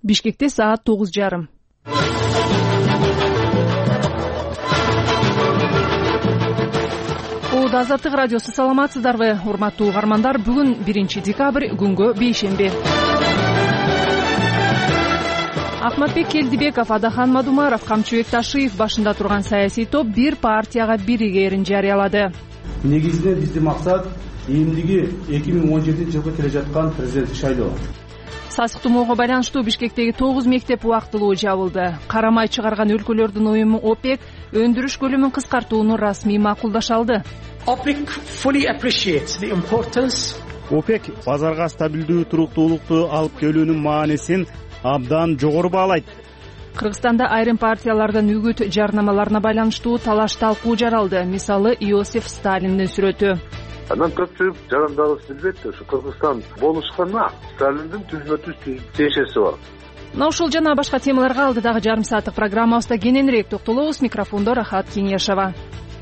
Бишкекте саат 9:30. Азаттык радиосу, саламатсыздарбы урматтуу угармандар? Бүгүн 1 декабрь, күнгө бейшемби. Ахматбек Келдибеков, Адахан Мадумаров, Камчыбек Ташиев башында турган саясий топ бир партияга биригээрин жарыялады. Негизинен биздин максат эмдиги 2017-жылга келе жаткан президенттик шайлоо. Сасык тумоого байланыштуу Бишкектеги 9 мектеп убактылуу жабылды. Карамай чыгарган өлкөлөрдүн уюму ОПЕК өндүрүш көлөмүн кыскартууну расмий макулдаша алды. OPEC fully appreciates the importance. ОПЕК базарга стабилдүү туруктуулукту алып келүүнүн маанисин абдан жогору баалайт. Кыргызстанда айрым партиялардын үгүт жарнамаларына байланыштуу талаш талкуу жаралды. Мисалы, Иосиф Сталиндин сүрөтү. Анан көпчүлүк жарандагысы билбейт, ушу Кыргызстан болушканда Сталиндин түзмө-түз тиешеси бар. Мына ушул жана башка темаларга алдыдагы жарым сааттык программабызда кененирээк токтолобуз. Микрофондо Рахат Кеңешова.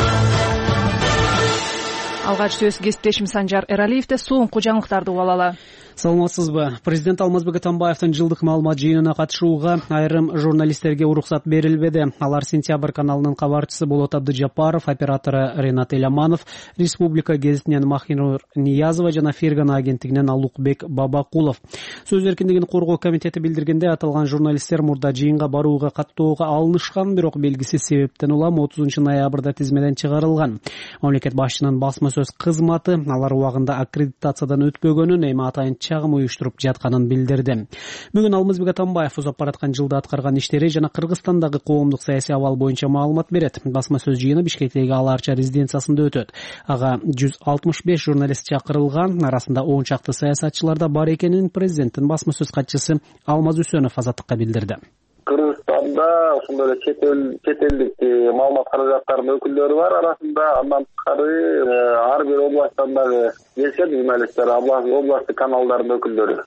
Алгач сөз кесиптешим Санжар Эралиевде. Соңку жаңылыктарды угуп. Саламатсызбы? Президент Алмазбек Атамбаевдин жылдык маалымат жыйынына катышууга айрым журналисттерге уруксат берилбеди. Алар Сентябрь каналынын кабарчысы Болот Абдыжапаров, оператору Ренат Эляманов, Республика гезитинен Махинур Ниязова жана Фергана агенттигинен Алукбек Бабакулов. Сөз эркиндигин коргоо комитети билдиргенде, аталган журналисттер мурда жыйынга барууга каттоого алынышкан, бирок белгисиз себептен улам 30 ноябрда тизмеден чыгарылган. Мамлекет башчынын басма сөз кызматы алар убагында аккредитациядан өтпөгөнүн, эми атайын чагым уюштуруп жатканын билдирди. Бүгүн Алмазбек Атамбаев узап бараткан жылда аткарган иштери жана Кыргызстандагы коомдук саясий абал боюнча маалымат берет. Басма сөз жыйыны Бишкектеги Аларча резиденциясында өтөт. Ага 165 журналист чакырылган, арасында 10 чакты саясатчылар да бар экенин президенттин басма сөз катчысы Алмаз Үсөнов Азаттыкка билдирди. Кыргызстанда ошондой эле чет элдик маалымат каражаттарынын өкүлдөрү бар арасында. Андан тышкары ар бир областтан дагы келишет журналисттер, областтык каналдардын өкүлдөрү.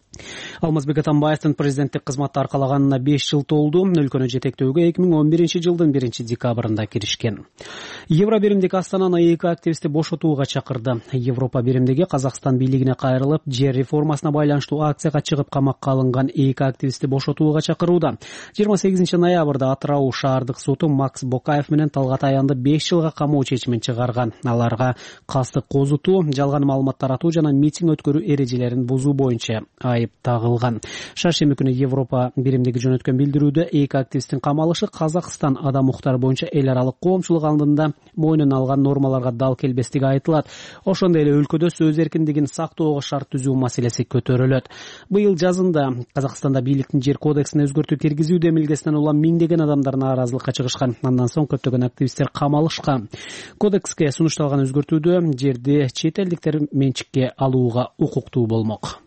Алмазбек Атамбаевдин президенттик кызматты аркалаганына 5 жыл толду. Өлкөнү жетектөөгө 2011 жылдын 1 декабрында киришкен. Евро биримдик Астананы эки активистти бошотууга чакырды. Европа биримдиги Казакстан бийлигине кайрылып, жер реформасына байланыштуу акцияга чыгып камакка алынган эки активистти бошотууга чакырууда. 28 ноябрда Атырау шаардык соту Макс Бокаев менен Талгат Аянды 5 жылга камоо чечимин чыгарган. Аларга кастык козутуу, жалган маалымат таратуу жана митинг өткөрүү эрежелерин бузуу боюнча айып тагылган. Шаршемби күнү Европа биримдиги жөнөткөн билдирүүдө эки активисттин камалышы Казакстан адам укуктары боюнча эл аралык коомчулук алдында мойнуна алган нормаларга дал келбестиги айтылат. Ошондой эле өлкөдө сөз эркиндигин сактоого шарт түзүү маселеси көтөрүлөт. Быйыл жазында Казакстанда бийликтин жер кодексине өзгөртүү киргизүү демилгесинен улам миңдеген адамдар нааразылыкка чыгышкан. Андан соң көптөгөн активисттер камалышкан. Кодекске сунушталган өзгөртүүдө жерди чет элдиктер менчикке алууга укуктуу болмок.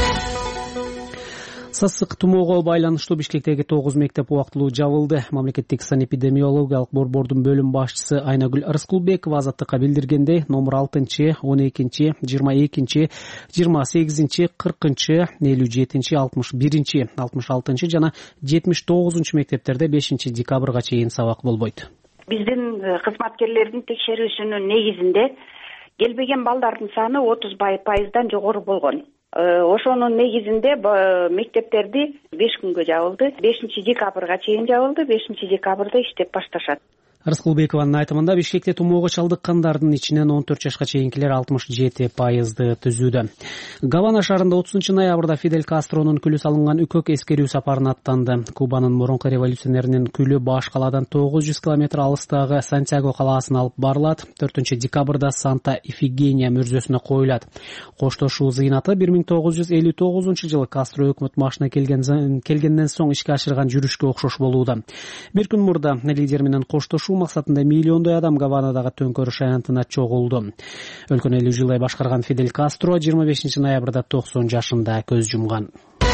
Сасык тумоого байланыштуу Бишкектеги 9 мектеп убактылуу жабылды. Мамлекеттик санэпидемиологиялык борбордун бөлүм башчысы Айнагүл Рыскулбекова Азаттыкка билдиргендей, номер 6, 12, 22, 28, 40, 57, 61, 66 жана 79 мектептерде 5 декабрга чейин сабак болбойт. Биздин кызматкерлердин текшерүүсүнүн негизинде келбеген балдардын саны 30% жогору болгон. Ошонун негизинде мектептерди 5 күнгө жабылды. 5 декабрга чейин жабылды. 5 декабрда иштеп башташат. Рыскулбекованын айтымында Бишкекте тумоого чалдыккандардын ичинен 14 жашка чейинкилер 67% түзүүдө. Гавана шаарында 30 ноябрда Фидель Кастронун күлү салынган үкөк эскерүү сапарына аттанды. Кубанын мурунку революционеринин күлү баш калаадан 900 км алыстагы Сантьяго калаасына алып барылат. 4 декабрда Санта Ифигения мүрзөсүнө коюлат. Коштошуу зыйнаты 1959 жылы Кастро өкмөт башына келгенден соң ишке ашырган жүрүшкө окшош болууда. Бир күн мурда лидер менен коштошуу максатында миллиондой адам Гаванадагы төңкөрүш аянтына чогулду. Өлкөнү 50 жылдай башкарган Фидель Кастро 25 ноябрда 90 жашында көз жумган.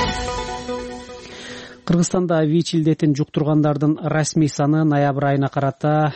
Кыргызстанда ВИЧ илдетин жуктургандардын расмий саны ноябрь айына карата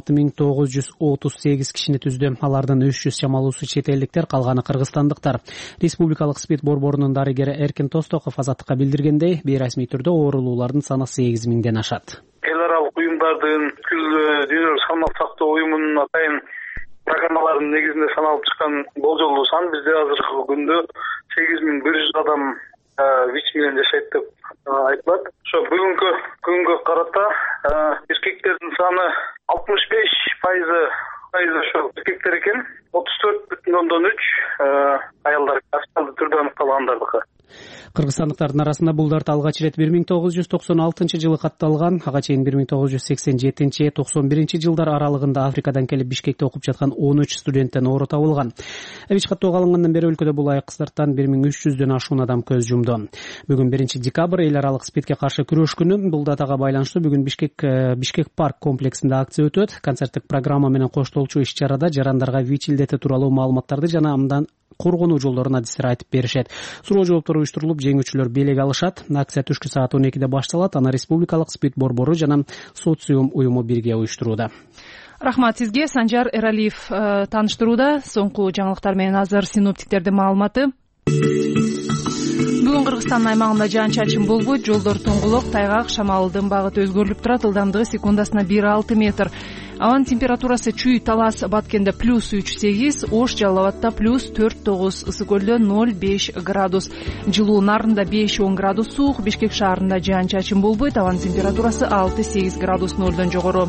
6938 кишини түздү. Алардын 300 чамалуусу чет элдиктер, калганы кыргызстандыктар. Республикалык СПИД борборунун дарыгери Эркин Тостоков Азаттыкка билдиргендей, бейрасмий түрдө оорулуулардын саны 8000ден ашат. Эл аралык уюмдардын Дүйнөлүк саламаттык сактоо уюмунун атайын программаларынын негизинде саналып чыккан болжолдуу сан бизде азыркы күндө 8100 адам ВИЧ менен жашайт деп айтылат. Ошо бүгүнкү күнгө карата эркектердин саны 65% ошо эркектер экен, 34,3 аялдар официалдуу түрдө аныкталгандардыкы. Кыргызстандыктардын арасында бул дерт алгач ирет 1996-жылы катталган. Ага чейин 1987-91 жылдар аралыгында Африкадан келип Бишкекте окуп жаткан 13 студенттен оору табылган. ВИЧ каттоого алынгандан бери өлкөдө бул айыксыздартан 1300дөн ашуун адам көз жумду. Бүгүн 1-декабрь эл аралык СПИДке каршы күрөш күнү. Бул датага байланыштуу бүгүн Бишкек парк комплексинде акция өтөт. Концерттик программа менен коштолчу иш-чарада жарандарга ВИЧ илдети тууралуу маалыматтарды жана андан коргонуу жолдорун адистер айтып беришет. Суроо жооптор уюштурулуп, жеңүүчүлөр белек алышат. Акция түшкү саат 12-де башталат. Аны Республикалык СПИД борбору жана Социум уюму бирге уюштурууда. Рахмат сизге. Санжар Эралиев тааныштырууда. Соңку жаңылыктар менен азыр синоптиктердин маалыматы. Бүгүн Кыргызстандын аймагында жаан-чачын болбойт. Жолдор тоңголок, тайгак, шамалдын багыты өзгөрүлүп турат. Ылдамдыгы секундасына 1-6 метр. Аванын температурасы Чүй, Талас, Баткенде +3-8, Ош, Жалал Абадда +4-9, Ысык көлдө 0-5 градус. Жылуу Нарында 5-10 градус суук, Бишкек шаарында жаан-чачын болбойт. Аванын температурасы 6-8 градус нөлдөн жогору.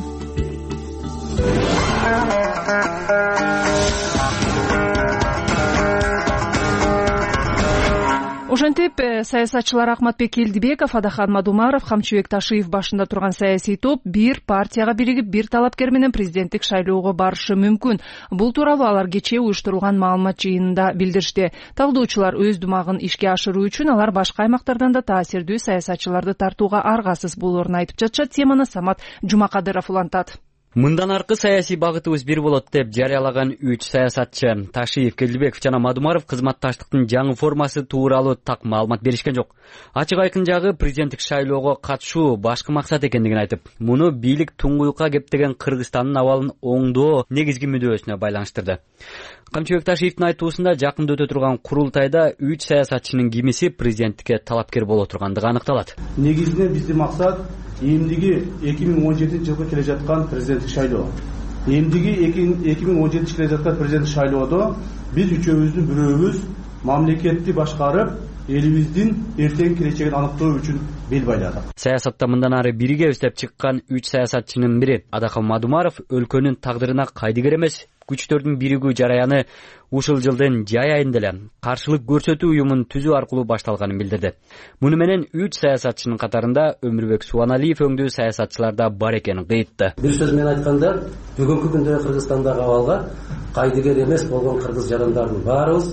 Ошентип, саясатчылар Акматбек Элдибеков, Адахан Мадумаров, Камчыбек Ташиев башында турган саясий топ бир партияга биригип, бир талапкер менен президенттик шайлоого барышы мүмкүн. Бул тууралуу алар кечээ уюштурулган маалымат жыйынында билдиришти. Талдоочулар өз думагын ишке ашыруу үчүн алар башка аймактардан да таасирдүү саясатчыларды тартууга аргасыз болоорун айтып жатышат. Теманы Самат Жумакадыров улантат. Мындан аркы саясий багытыбыз бир болот деп жарыялаган 3 саясатчы Ташиев, Келдибеков жана Мадумаров кызматташтыктын жаңы формасы тууралуу так маалымат беришкен жок. Ачык айкын жагы президенттик шайлоого катышуу башкы максат экендигин айтып, муну бийлик туңгуюкка кептеген Кыргызстандын абалын оңдоо негизги мүдөөсүнө байланыштырды. Камчыбек Ташиевдин айтуусунда жакында өтө турган курултайда 3 саясатчынын кимиси президенттикке талапкер боло тургандыгы аныкталат. Негизинен биздин максат эмдиги 2017-жылга келе жаткан президенттик шайлоо. Эмдиги 2017 келе жаткан президенттик шайлоодо биз үчөөбүздүн бирөөбүз мамлекетти башкарып, элибиздин эртең келечегин аныктоо үчүн бел байладык. Саясатта мындан ары бирге иштеп чыккан 3 саясатчынын бири Адахан Мадумаров өлкөнүн тагдырына кайдыгер эмес күчтөрдүн биригүү жараяны ушул жылдын жай айында эле каршылык көрсөтүү уюмун түзүү аркылуу башталганын билдирди. Муну менен 3 саясатчынын катарында Өмүрбек Субаналиев өңдүү саясатчылар да бар экенин кыйтты. Бир сөз менен айтканда, бүгүнкү күндө Кыргызстандагы абалга кайдыгер эмес болгон кыргыз жарандардын баарыбыз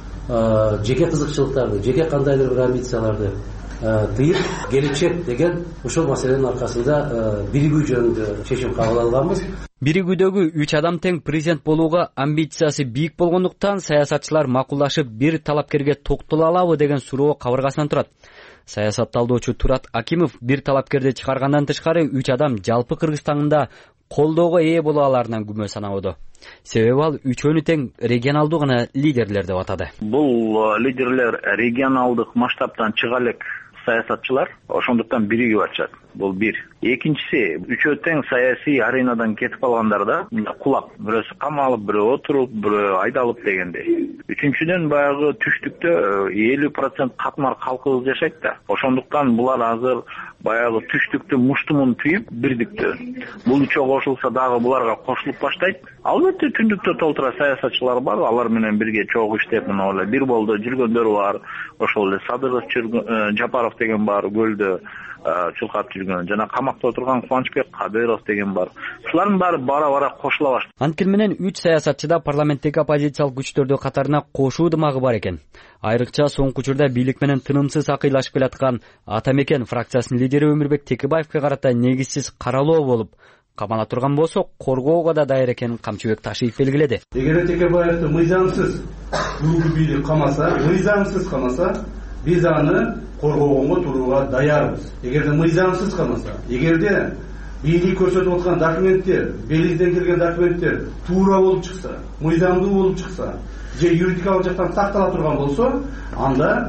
жеке кызыкчылыктарды, жеке кандайдыр бир амбицияларды тыйып, келечек деген ушул маселенин аркасында биригүү жөнүндө чечим кабыл алганбыз. Биригүүдөгү 3 адам тең президент болууга амбициясы бийик болгондуктан саясатчылар макулдашып бир талапкерге токтоло алабы деген суроо кабыргасынан турат. Саясат талдоочу Турат Акимов бир талапкерди чыгаргандан тышкары 3 адам жалпы Кыргызстанда колдоого ээ боло аларынан күмө санабыды. Себеби ал үчөөнү тең регионалдуу гана лидерлер деп атады. Бул лидерлер регионалдык масштабтан чыга элек саясатчылар, ошондуктан биригип атышат. Бул бир. Экинчиси, үчөө тең саясий аренадан кетип калгандарда кулап, бирөөсү камалып, бирөө отуруп, бирөө айдалып дегендей. Үчүнчүдөн баягы түштүктө 50% катмар калкыбыз жашайт да. Ошондуктан булар азыр баягы түштүктү муштумун түйүп бирдиктүү. Бул үчөө кошулса дагы буларга кошулуп баштайт. Албетте түндүктө толтура саясатчылар бар, алар менен бирге чогуу иштеп мына бир болду жүргөндөр бар. Ошол эле Садыров Жапаров деген бар, көлдө чулкап жүргөн, жана камакта отурган Кубанычбек Кадыров деген бар. Шулардын баары бара-бара кошула баштады. Анткени менен 3 саясатчыда парламенттеги оппозициялык күчтөрдүн катарына кошуу дымагы бар экен. Айрыкча соңку учурда бийлик менен тынымсыз акыйлашып келаткан Атамекен фракциясынын лидери Өмүрбек Текебаевке карата негизсиз каралоо болуп, камала турган болсо коргоого да дайыр экенин Камчыбек Ташиев белгиледи. Эгер Текебаевди мыйзамсыз бүгүнкү бийлик камаса, мыйзамсыз камаса, биз аны коргоого турууга даярбыз. Эгерде мыйзамсыз камаса, эгерде бийлик көрсөтүп аткан документтер, белизден келген документтер туура болуп чыкса, мыйзамдуу болуп чыкса, же юридикалык жактан сактала турган болсо, анда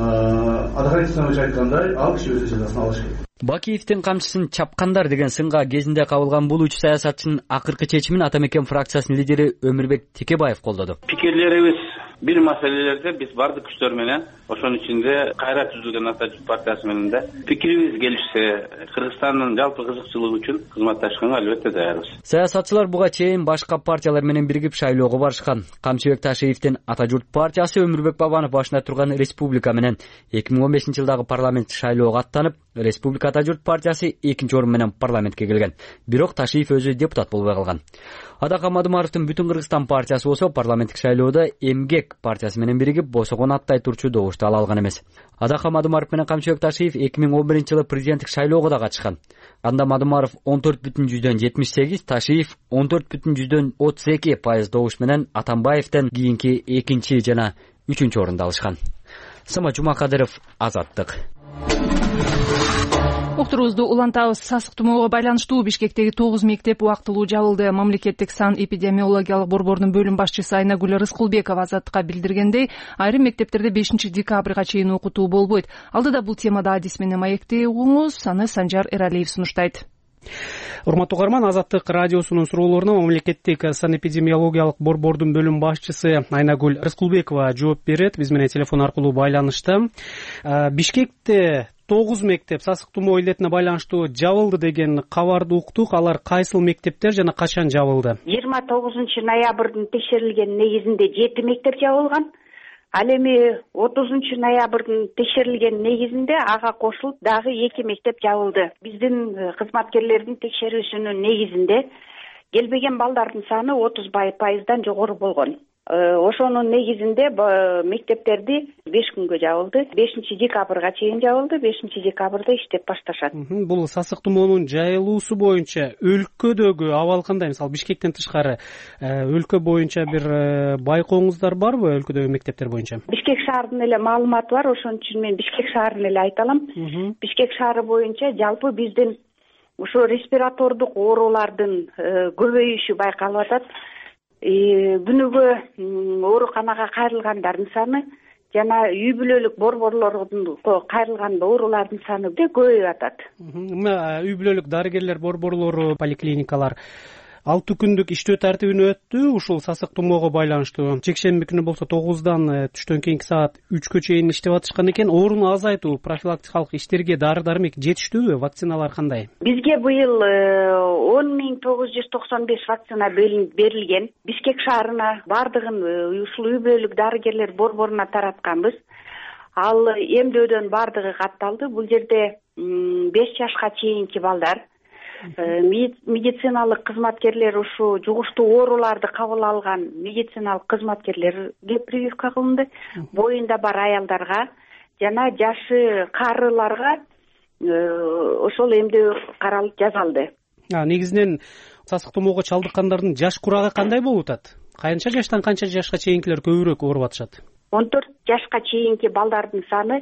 Адахан Исламович айткандай, ал киши өз жазасын алыш керек. Бакиевдин камчысын чапкандар деген сынга кезинде кабылган бул 3 саясатчынын акыркы чечимин Атамекен фракциясынын лидери Өмүрбек Текебаев колдоду. Пикирлерибиз бир маселелерде биз бардык күчтөр менен, ошонун ичинде кайра түзүлгөн Ата журт партиясы менен да пикирибиз келишсе, Кыргызстандын жалпы кызыкчылыгы үчүн кызматташканга албетте даярбыз. Саясатчылар буга чейин башка партиялар менен биригип шайлоого барышкан. Камчыбек Ташиевдин Ата журт партиясы Өмүрбек Бабанов башында турган Республика менен 2015-жылдагы парламент шайлоого аттанып, Республика Ата журт партиясы 2-орун менен парламентке келген. Бирок Ташиев өзү депутат болбой калган. Адакан Мадумаровдун Бүтүн Кыргызстан партиясы болсо парламенттик шайлоодо Эмгек партиясы менен биригип босогон аттай турчу добушту ала алган эмес. Адакан Мадумаров менен Камчыбек Ташиев 2011-жылы президенттик шайлоого да катышкан. Анда Мадумаров 14,78, Ташиев 14,32% добуш менен Атамбаевден кийинки 2 жана 3-орунду алышкан. Сама Жумакадыров, Азаттык. Уктурубузду улантабыз. Сасык тумоого байланыштуу Бишкектеги 9 мектеп убактылуу жабылды. Мамлекеттик сан эпидемиологиялык борбордун бөлүм башчысы Айнагүл Рыскулбекова Азаттыкка билдиргендей, айрым мектептерде 5-декабрга чейин окутуу болбойт. Алдыда бул темада адис менен маекти угуңуз, аны Санжар Эралиев сунуштайт. Урматтуу угарман, Азаттык радиосунун суроолоруна мамлекеттик санэпидемиологиялык борбордун бөлүм башчысы Айнагүл Рыскулбекова жооп берет. Биз менен телефон аркылуу байланышта. Бишкекте 9 мектеп сасык тумоо илдетине байланыштуу жабылды деген кабарды уктук. Алар кайсыл мектептер жана качан жабылды? 29-ноябрдын текшерилген негизинде 7 мектеп жабылган. Ал эми 30-ноябрдын текшерилген негизинде ага кошулуп дагы 2 мектеп жабылды. Биздин кызматкерлердин текшерүүсүнүн негизинде келбеген балдардын саны 30% жогору болгон. Ошонун негизинде мектептерди 5 күнгө жабылды. 5-декабрга чейин жабылды. 5-декабрда иштеп башташат. Бул сасык тумоонун жайылуусу боюнча өлкөдөгү абал кандай? Мисалы Бишкектен тышкары өлкө боюнча бир байкооңуздар барбы, өлкөдөгү мектептер боюнча? Бишкек шаарынын эле маалыматы бар, ошон үчүн мен Бишкек шаарын эле айта алам. Бишкек шаары боюнча жалпы биздин ошо респиратордук оорулардын көбөйүшү байкалып атат. Күнүгө ооруканага кайрылгандардын саны жана үй бүлөлүк борборлордун кайрылган оорулардын саны көбөйүп атат. Үй бүлөлүк дарыгерлер борборлору, поликлиникалар 6 күндүк иштөө тартибин өттү. Ушул сасык тумоого байланыштуу жекшемби күнү болсо 9-дан түштөн кийинки саат 3кө чейин иштеп атышкан экен. Орун азайтуу профилактикалык иштерге дары-дармек жетиштүүбү? Вакциналар кандай? Бизге быйыл 10.995 вакцина берилген. Бишкек шаарына бардыгын ушул үй бүлөлүк дарыгерлер борборуна таратканбыз. Ал эмдөөдөн бардыгы катталды. Бул жерде 5 жашка чейинки балдар, медициналык кызматкерлер, ушу жугуштуу ооруларды кабыл алган медициналык кызматкерлерге прививка кылынды. Боюнда бар аялдарга жана жашы карыларга ошол эмдөө каралып жасалды. Негизинен сасык тумоого чалдыккандардын жаш курагы кандай болуп атат? Канча жаштан канча жашка чейинкилер көбүрөөк ооруп атышат? 14 жашка чейинки балдардын саны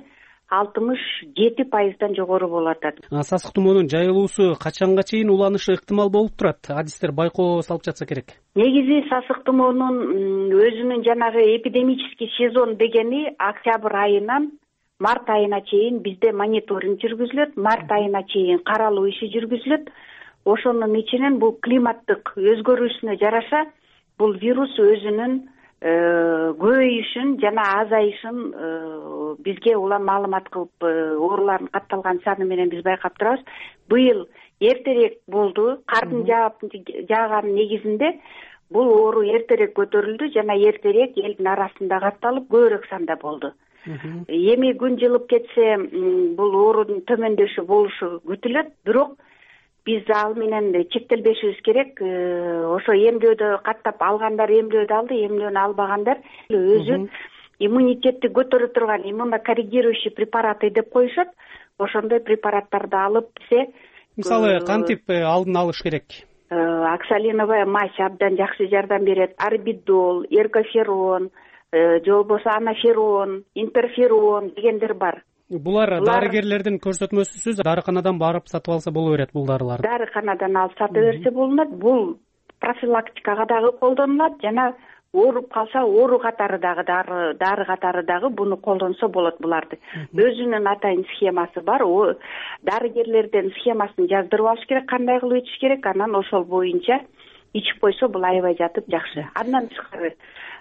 67% жогору болуп атат. Сасык тумоонун жайылуусу качанга чейин уланышы ыктымал болуп турат? Адистер байкоо салып жатса керек. Негизи сасык тумоонун өзүнүн жанагы эпидемический сезон дегени октябрь айынан март айына чейин бизде мониторинг жүргүзүлөт. Март айына чейин каралуу иши жүргүзүлөт. Ошонун ичинен бул климаттык өзгөрүүсүнө жараша бул вирус өзүнүн көбөйүшүн жана азайышын бизге улам маалымат кылып, оорулардын катталган саны менен биз байкап турабыз. Быйыл эртерээк болду. Кардын жааган негизинде бул оору эртерээк көтөрүлдү жана эртерээк элдин арасында катталып, көбүрөөк санда болду. Эми күн жылып кетсе, бул оорунун төмөндөшү болушу күтүлөт, бирок биз ал менен чектелбешибиз керек. Ошо эмдөөдө каттап алгандар эмдөөдө алды, эмдөөнү албагандар өзү иммунитетти көтөрө турган иммунокоррегирующий препараты деп коюшат. Ошондой препараттарды алып се, мисалы кантип алдын алыш керек? Оксалиновая мазь абдан жакшы жардам берет. Арбидол, эргоферон, же болбосо анаферон, интерферон дегендер бар. Булар дарыгерлердин көрсөтмөсүсүз дарыканадан барып сатып алса боло берет бул дарыларды. Дарыканадан алып сата берсе болот. Бул профилактикага дагы колдонулат жана ооруп калса оору катары дагы дары катары дагы буну колдонсо болот буларды. Өзүнүн атайын схемасы бар. Дарыгерлерден схемасын жаздырып алыш керек, кандай кылып ичиш керек, анан ошол боюнча ичип койсо бул аябай жатып жакшы. Андан тышкары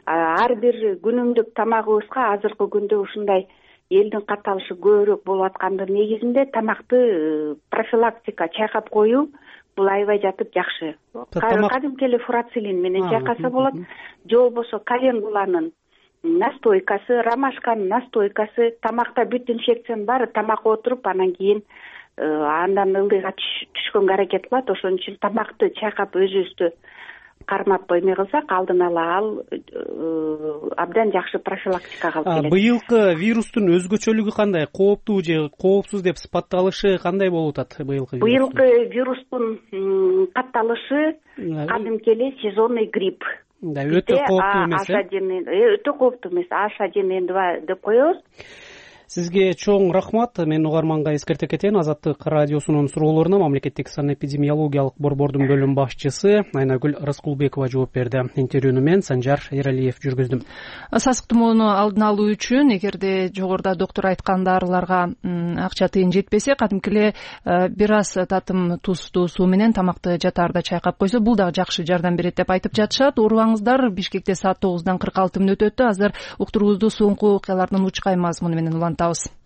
ар бир күнүмдүк тамагыбызга азыркы күндө ушундай элдин катталышы көбүрөөк болуп аткандын негизинде тамакты профилактика чайкап коюу бул аябай жатып жакшы. Кадимки эле фурацилин менен чайкаса болот, же болбосо календуланын настойкасы, ромашканын настойкасы, тамакта бүт инфекциянын баары тамакка отуруп, анан кийин андан ылдыйга түшкөнгө аракет кылат. Ошон үчүн тамакты чайкап өзүбүздү кармап коймой калсак, алдын ала ал абдан жакшы профилактикага алып келет. Быйылкы вирустун өзгөчөлүгү кандай? Кооптуу же коопсуз деп сыпатталышы кандай болуп атат быйылкы? Быйылкы вирустун катталышы кадимки эле сезонный грипп. Өтө кооптуу эмес. Өтө кооптуу эмес. H1N2 деп коебуз. Сизге чоң рахмат. Мен угарманга эскерте кетейин. Азаттык радиосунун суроолоруна мамлекеттик санэпидемиологиялык борбордун бөлүм башчысы Айнагүл Раскулбекова жооп берди. Интервьюну мен Санжар Эралиев жүргүздүм. Сасык тумоону алдын алуу үчүн эгерде жогоруда доктор айткан дарыларга акча тыйын жетпесе, кадимки эле бир аз татым тузду суу менен тамакты жатаарда чайкап койсо, бул дагы жакшы жардам берет деп айтып жатышат. Урбаңыздар, Бишкекте саат 9-дан 46 мүнөт өттү. Азыр уктуруубузду соңку окуялардын учкай мазмуну менен улантабыз.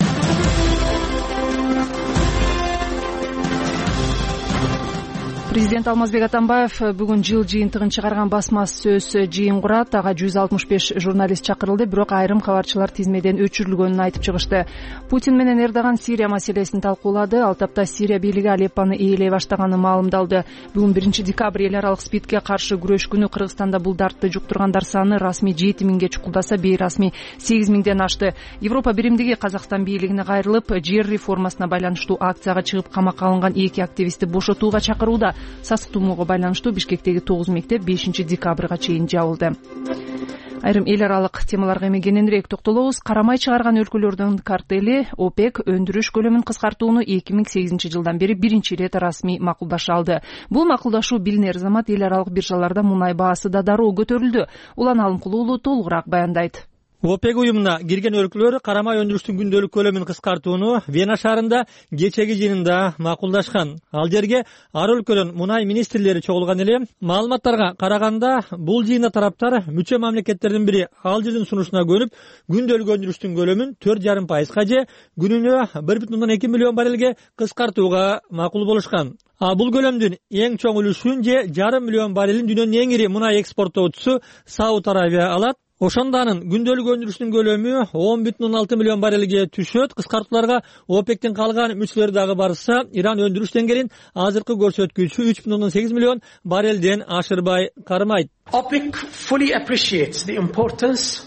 Президент Алмазбек Атамбаев бүгүн жыл жыйынтыгын чыгарган басма сөз жыйын курат. Ага 165 журналист чакырылды, бирок айрым кабарчылар тизмеден өчүрүлгөнүн айтып чыгышты. Путин менен Эрдоган Сирия маселесин талкуулады. Ал тапта Сирия бийлиги Алеппону ээлей баштаганы маалымдалды. Бүгүн 1 декабрь эл аралык СПИДке каршы күрөш күнү. Кыргызстанда бул дартты жуктургандар саны расмий 7000ге чукулдаса, бейрасмий 8000ден ашты. Европа биримдиги Казакстан бийлигине кайрылып, жер реформасына байланыштуу акцияга чыгып камакка алынган 2 активистти бошотууга чакырууда. Сасык тумоого байланыштуу Бишкектеги 9 мектеп 5 декабрга чейин жабылды. Айрым эл аралык темаларга эми кененирээк токтолобуз. Карамай чыгарган өлкөлөрдүн картели ОПЕК өндүрүш көлөмүн кыскартууну 2008 жылдан бери биринчи ирет расмий макулдаша алды. Бул макулдашуу билинер замат эл аралык биржаларда мунай баасы да дароо көтөрүлдү. Улан Алымкулуу уулу толугураак баяндайт. ОПЕК уюмуна кирген өлкөлөр карамай өндүрүштүн күндөлүк көлөмүн кыскартууну Вена шаарында кечеги жыйынында макулдашкан. Ал жерге ар өлкөнүн мунай министрлери чогулган эле. Маалыматтарга караганда, бул жыйында тараптар мүчө мамлекеттердин бири Алжирдин сунушуна көнүп, күндөлүк өндүрүштүн көлөмүн 4,5% же күнүнө 1,2 миллион баррелге кыскартууга макул болушкан. Бул көлөмдүн эң чоң үлүшүн же 1,5 миллион баррелин дүйнөнүн эң ири мунай экспорттоочусу Сауд Арабия алат. Ошондо анын күндөлүк өндүрүшүнүн көлөмү 10,6 миллион баррелге түшөт. Кыскартууларга ОПЕКтин калган мүчөлөрү дагы барса, Иран өндүрүш деңгээлин азыркы көрсөткүчү 3,8 миллион баррелден ашырбай кармайт. OPEC fully appreciates the importance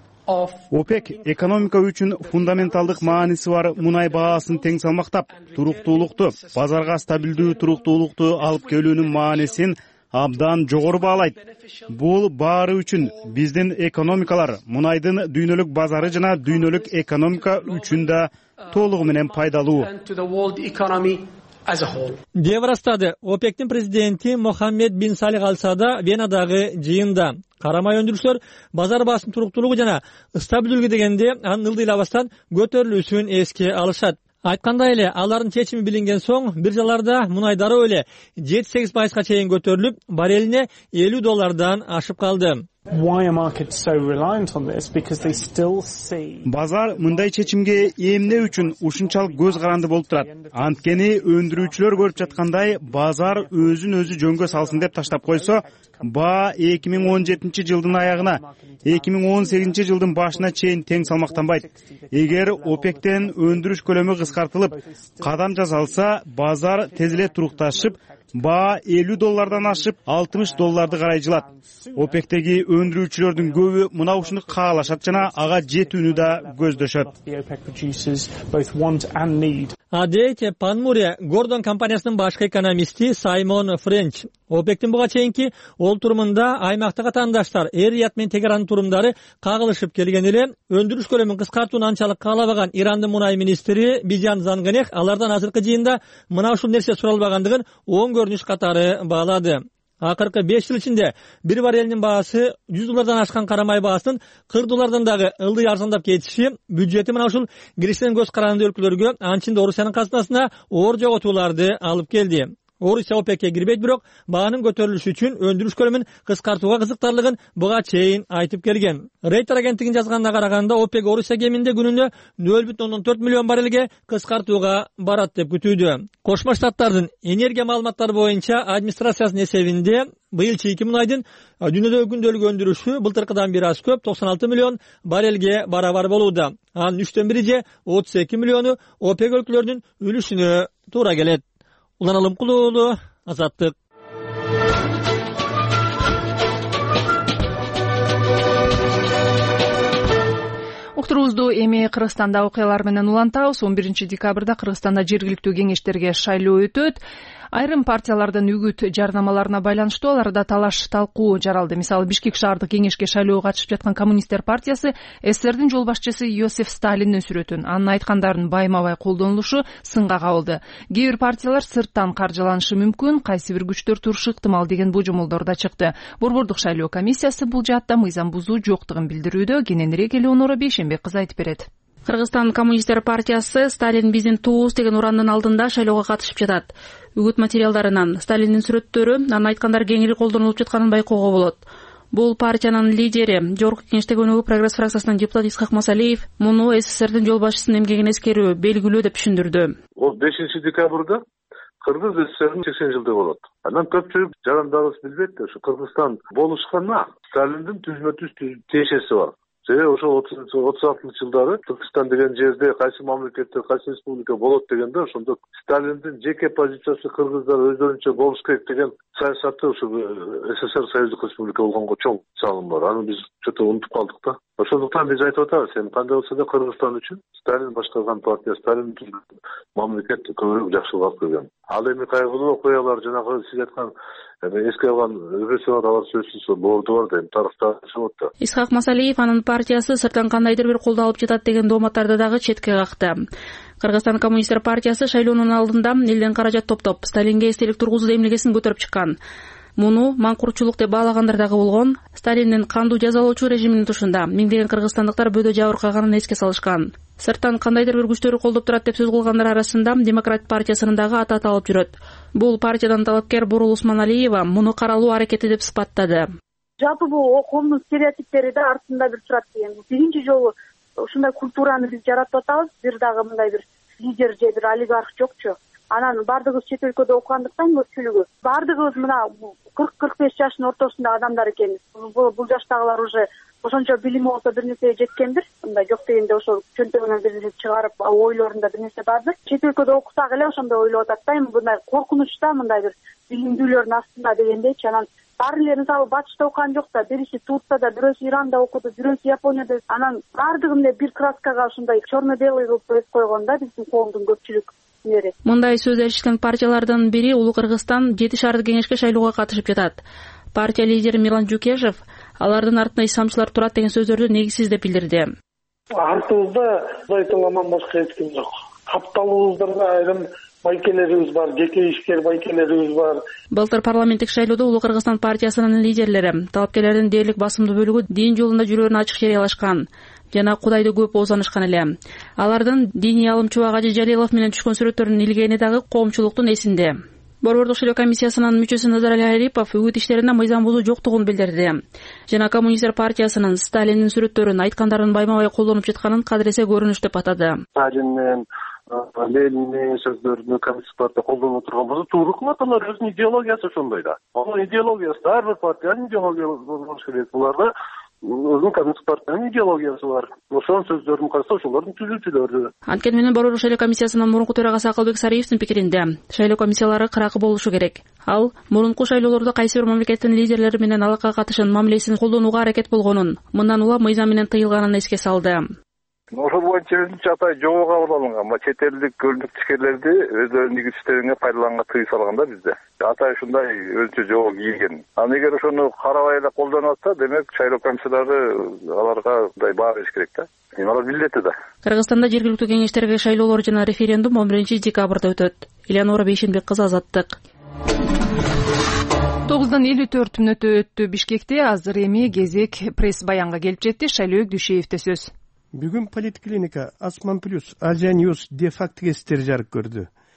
ОПЕК экономика үчүн фундаменталдык мааниси бар мунай баасын тең салмактап, туруктуулукту, базарга стабилдүү туруктуулукту алып келүүнүн маанисин абдан жогору баалайт. Бул баары үчүн биздин экономикалар мунайдын дүйнөлүк базары жана дүйнөлүк экономика үчүн да толугу менен пайдалуу. деп ырастады ОПЕКтин президенти Мохаммед бин Салих Аль Саада Венадагы жыйында. Карамай өндүрүштөр базар баасынын туруктуулугу жана стабилдүүлүгү дегенде анын ылдыйлабастан көтөрүлүүсүн эске алышат. Айткандай эле, алардын чечими билинген соң биржаларда мунай дароо эле 7-8% чейин көтөрүлүп, баррелине $50 ашып калды. Базар мындай чечимге эмне үчүн ушунчалык көз каранды болуп турат. Анткени өндүрүүчүлөр көрүп жаткандай, базар өзүн өзү жөнгө салсын деп таштап койсо, баа 2017 жылдын аягына, 2018 жылдын башына чейин тең салмактанбайт. Эгер ОПЕКтен өндүрүш көлөмү кыскартылып, кадам жасалса, базар тез эле турукташып, баа $50 ашып, $60 карай жылат. ОПЕКтеги өндүрүүчүлөрдүн көбү мына ушуну каалашат жана ага жетүүнү да көздөшөт. Дейт Панмуре Гордон компаниясынын башкы экономисти Саймон Френч. ОПЕКтин буга чейинки олтурумунда аймактагы атаандаштар Эр-Рияд менен Тегеранын турумдары кагылышып келген эле. Өндүрүш көлөмүн кыскартууну анчалык каалабаган Ирандын мунай министри Бижан Занганех алардан азыркы жыйында мына ушул нерсе суралбагандыгын оң көрүнүш катары баалады. Акыркы 5 жыл ичинде бир баррелинин баасы $100 ашкан карамай баасынын $40 дагы ылдый арзандап кетиши бюджети мына ушул кириштерин көз каранды өлкөлөргө, анчында Орусиянын казынасына оор жоготууларды алып келди. Орусия ОПЕКке кирбейт, бирок баанын көтөрүлүшү үчүн өндүрүш көлөмүн кыскартууга кызыктарлыгын буга чейин айтып келген. Рейтер агенттигинин жазганына караганда ОПЕК Орусия кеминде күнүнө 0,4 миллион баррелге кыскартууга барат деп күтүүдө. Кошмо Штаттардын энергия маалыматтары боюнча администрациясынын эсебинде быйыл чийки мунайдын дүйнөдөгү күндөлүк өндүрүшү былтыркыдан бир аз көп 96 миллион баррелге барабар болууда. Анын 3/1 же 32 миллиону ОПЕК өлкөлөрүнүн үлүшүнө туура келет. Улан Алымкулуу уулу, Азаттык. Уктуруубузду эми Кыргызстанда окуялар менен улантабыз. 11 декабрда Кыргызстанда жергиликтүү кеңештерге шайлоо өтөт. Айрым партиялардын үгүт жарнамаларына байланыштуу аларда талаш талкуу жаралды. Мисалы, Бишкек шаардык кеңешке шайлоого катышып жаткан Коммунисттер партиясы СССРдин жол башчысы Иосиф Сталиндин сүрөтүн, анын айткандарын байма-бай колдонулушу сынга кабылды. Кээ бир партиялар сырттан каржыланышы мүмкүн, кайсы бир күчтөр турушу ыктымал деген божомолдор да чыкты. Борбордук шайлоо комиссиясы бул жаатта мыйзам бузуу жоктугун билдирүүдө. Кененирээк Элеонора Бейшенбек кызы айтып берет. Кыргызстан Коммунисттер партиясы Сталин биздин туубуз деген урандын алдында шайлоого катышып жатат. Үгүт материалдарынан Сталиндин сүрөттөрү, анын айткандары кеңири колдонулуп жатканын байкоого болот. Бул партиянын лидери, жогорку кеңештеги өнүгүү прогресс фракциясынын депутаты Исхак Масалиев муну СССРдин жол башчысынын эмгегин эскерүү, белгилөө деп түшүндүрдү. 5 декабрда Кыргыз СССРдин 80 жылдыгы болот. Анан көпчүлүк жарандарыбыз билбейт, ушу Кыргызстан болушканда Сталиндин түзмө-түз тиешеси бар. Ошо 30-жылдары Түркистан деген жерде кайсы мамлекеттер, кайсы республика болот дегенде ошондо Сталиндин жеке позициясы кыргыздар өздөрүнчө болуш керек деген саясаты ушу СССР Союздук Республика болгонго чоң салым бар. Аны биз чөтө унутуп калдык да. Ошондуктан биз айтып атабыз, эми кандай болсо да Кыргызстан үчүн Сталин башкарган партия, Сталин мамлекет көбүрөөк жакшылык алып келген. Ал эми кайгылуу окуялар жанагы сиз айткан эске алган репрессиялар алар сөзсүз боорду бар дейм, тарыхта чыгып атты. Исхак Масалиев анын партиясы сырттан кандайдыр бир колдоо алып жатат деген дооматтарды дагы четке какты. Кыргызстан Коммунисттер партиясы шайлоонун алдында элден каражат топтоп Сталинге эстелик тургузуу демилгесин көтөрүп чыккан. Муну маңкурчулук деп баалагандар дагы болгон. Сталиндин кандуу жазалоочу режиминин тушунда миңдеген кыргызстандыктар бөдө жабыркаганын эске салышкан. Сырттан кандайдыр бир күчтөрү колдоп турат деп сөз кылгандар арасында Демократ партиясынын дагы аты аталып жүрөт. Бул партиядан талапкер Бурул Усманалиева муну каралуу аракети деп сыпаттады. Жалпы бул коомдун стереотиптери да артында бир турат деген. Биринчи жолу ушундай культураны биз жаратып атабыз. Бир дагы мындай бир лидер же бир олигарх жокчу. Анан бардыгыбыз чет өлкөдө окугандыктан көпчүлүгү бардыгыбыз мына 40-45 жаштын ортосунда адамдар экенбиз. Бул жаштагылар уже ошончо билими болсо бир нерсеге жеткендир. Мындай жок дегенде ошо чөнтөгүнөн бир нерсе чыгарып, ойлорунда бир нерсе бардыр. Чет өлкөдө окусак эле ошондой ойлоп атат да, эми мындай коркунучта мындай бир билимдүүлөрдүн астында дегендейчи. Анан баары эле мисалы батышта окуган жок да, бирisi Турцияда, бирөөсү Иранда окуду, бирөөсү Японияда. Анан баардыгын эле бир краскага ушундай черно-белый кылып өтүп койгон да биздин коомдун көпчүлүк. Мындай сөз эрешкен партиялардын бири Улуу Кыргызстан 7 шаардык кеңешке шайлоого катышып жатат. Партия лидери Мирлан Жукешев алардын артында исламчылар турат деген сөздөрдү негизсиз деп билдирди. Артыбызда Зайталаман башка эч ким жок. Капталыбыздарда айрым байкелерибиз бар, жеке ишкер байкелерибиз бар. Былтыр парламенттик шайлоодо Улуу Кыргызстан партиясынын лидерлери талапкерлердин дээрлик басымдуу бөлүгү дин жолунда жүрөөрүн ачык жарыялашкан жана Кудайды көп оозанышкан эле. Алардын диний алымчы Ажы Жалилов менен түшкөн сүрөттөрүнүн илгени дагы коомчулуктун эсинде. Борбордук шайлоо комиссиясынын мүчөсү Назарали Арипов үгүт иштеринде мыйзам бузуу жоктугун билдирди. Жана Коммунисттер партиясынын Сталиндин сүрөттөрүн айткандарын байма-бай колдонуп жатканын кадыресе көрүнүш деп атады. Сталин менен Ленин сөздөрүнү Коммунисттик партия колдонуп турган болсо туура кылат, алар өзүнүн идеологиясы ошондой да. Анын идеологиясы ар бир партиянын идеологиясы болуш керек. Буларда өзүнүн Коммунисттик партиянын идеологиясы бар. Ошонун сөздөрүн караса ошолордун түзүүчүлөрү. Анткени менен Борбордук шайлоо комиссиясынын мурунку төрагасы Акылбек Сариевдин пикиринде шайлоо комиссиялары кыракы болушу керек. Ал мурунку шайлоолордо кайсы бир мамлекеттин лидерлери менен алака катышын мамилесин колдонууга аракет болгонун, мындан улам мыйзам менен тыйылганын эске салды. Ошол боюнча өзүнчө атай жобо кабыл алынган. Мына чет элдик көрүнүк ишкерлерди өздөрүнүн игил иштерине пайдаланганга тыюу салган да бизде. Атай ушундай өзүнчө жобо кийилген. Анан эгер ошону карабай эле колдонуп атса, демек шайлоо комиссиялары аларга мындай баа бериш керек да. Алар билет да. Кыргызстанда жергиликтүү кеңештерге шайлоолор жана референдум 11 декабрда өтөт. Элеонора Бейшенбек кызы, Азаттык. 9:54 өттү Бишкекте. Азыр эми кезек пресс баянга келип жетти. Шайлоо Дүйшеевде сөз. Бүгүн Политклиника, Асман Плюс, Азия Ньюс де факт гезиттери жарык көрдү.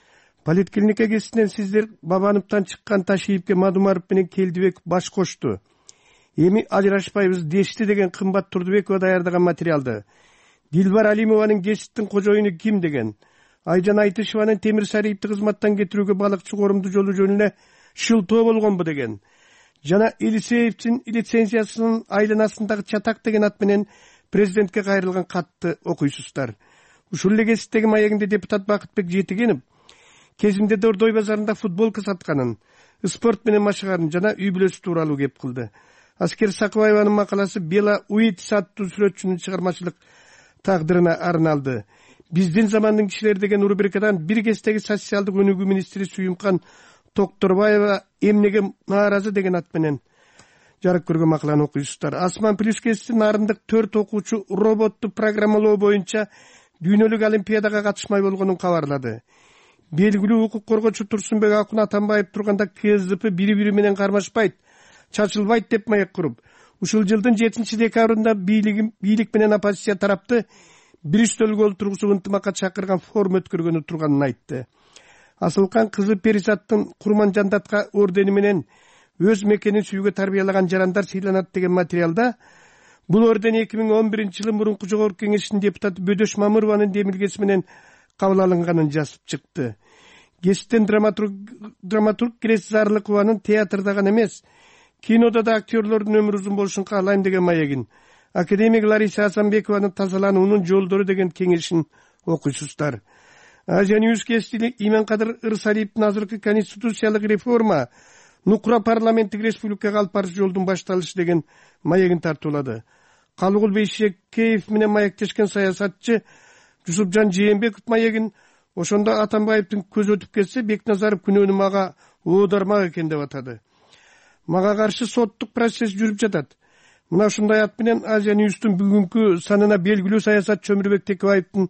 Политклиника кесинен сиздер Бабановдон чыккан Ташиевке Мадумаров менен Келдибек баш кошту. Эми ажырашпайбыз дешти деген Кымбат Турдубекова даярдаган материалды. Дилбар Алимованын кесиптин кожоюну ким деген. Айжан Айтышеванын Темир Сариевди кызматтан кетирүүгө балыкчы корумду жолу жөнүнө шылтоо болгонбу деген. Жана Илисеевдин лицензиясынын айланасындагы чатак деген ат менен президентке кайрылган катты окуйсуздар. Ушул эле кесиптеги маегинде депутат Бакытбек Жетигенов кезинде Дордой базарында футболка сатканын, спорт менен машыгарын жана үй бүлөсү тууралуу кеп кылды. Аскер Сакыбаеванын макаласы Бела Уитс аттуу сүрөтчүнүн чыгармачылык тагдырына арналды. Биздин замандын кишилери деген рубрикадан бир кездеги социалдык өнүгүү министри Сүйүмкан Токторбаева эмнеге нааразы деген ат менен жарык көргөн макаланы окуйсуздар. Асман плюс кесиптин нарындык 4 окуучу роботту программалоо боюнча дүйнөлүк олимпиадага катышмай болгонун кабарлады. Белгилүү укук коргоочу Турсунбек Акун Атамбаев турганда КСДП бири-бири менен кармашпайт, чачылбайт деп маек куруп, ушул жылдын 7-декабрында бийлик менен оппозиция тарапты бир үстөлгө олтургузуп ынтымакка чакырган форум өткөргөнү турганын айтты. Асылкан кызы Перизаттын Курманжандатка ордени менен өз мекенин сүйүүгө тарбиялаган жарандар сыйланат деген материалда бул орден 2011-жылы мурунку жогорку кеңештин депутаты Бөдөш Мамырованын демилгеси менен кабыл алынганын жазып чыкты. Кесиптен драматург Крес Зарлыкованын театрда эмес, кинода да актерлордун өмүрү узун болушун каалайм деген маегин, академик Лариса Асанбекованын тазалануунун жолдору деген кеңешин окуйсуздар. Азия Ньюс кести Именкадыр Ырсалиевдин азыркы конституциялык реформа Нукура парламенттик республикага алып барыш жолдун башталышы деген маегин тартуулады. Калыгул Бейшекеев менен маектешкен саясатчы Жусупжан Жээнбеков маегин ошондо Атамбаевдин көз өтүп кетсе Бекназаров күнөөнү мага оодармак экен деп атады. Мага каршы соттук процесс жүрүп жатат. Мына ушундай ат менен Азия Ньюстун бүгүнкү санына белгилүү саясатчы Өмүрбек Текебаевдин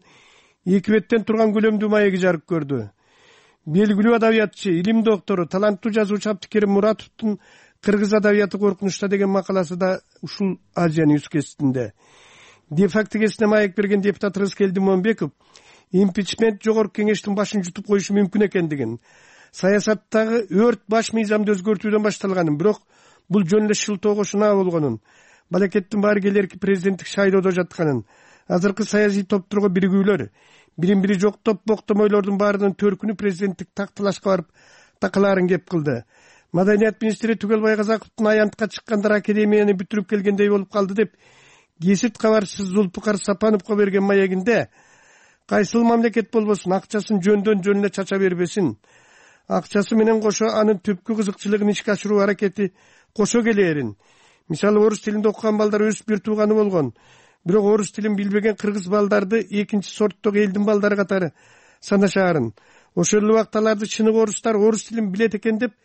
2 беттен турган көлөмдүү маеги жарык көрдү. Белгилүү адабиятчы, илим доктору, таланттуу жазуучу Абдыкерим Муратовдун Кыргыз адабияты коркунучта деген макаласы да ушул Азия Ньюс кеситинде. Де-факто кесине маек берген депутат Рыскелди Момбеков импичмент жогорку кеңештин башын жутуп коюшу мүмкүн экендигин, саясаттагы өрт баш мыйзамды өзгөртүүдөн башталганын, бирок бул жөн эле шылтоого шунаа болгонун, балакеттин баары келерки президенттик шайлоодо жатканын, азыркы саясий топторго биригүүлөр, бирин-бири жоктоп боктомойлордун баарынын төркүнү президенттик такталашка барып такалаарын кеп кылды. Маданият министри Түгелбай Казаковдун аянтка чыккандар академияны бүтүрүп келгендей болуп калды деп кесип кабарчысы Зулпукар Сапановго берген маегинде кайсыл мамлекет болбосун акчасын жөндөн жөн эле чача бербесин, акчасы менен кошо анын түпкү кызыкчылыгын ишке ашыруу аракети кошо келээрин. Мисалы орус тилинде окуган балдар өз бир тууганы болгон, бирок орус тилин билбеген кыргыз балдарды экинчи сорттогу элдин балдары катары санашаарын. Ошол эле убакта аларды чыныгы орустар орус тилин билет экен деп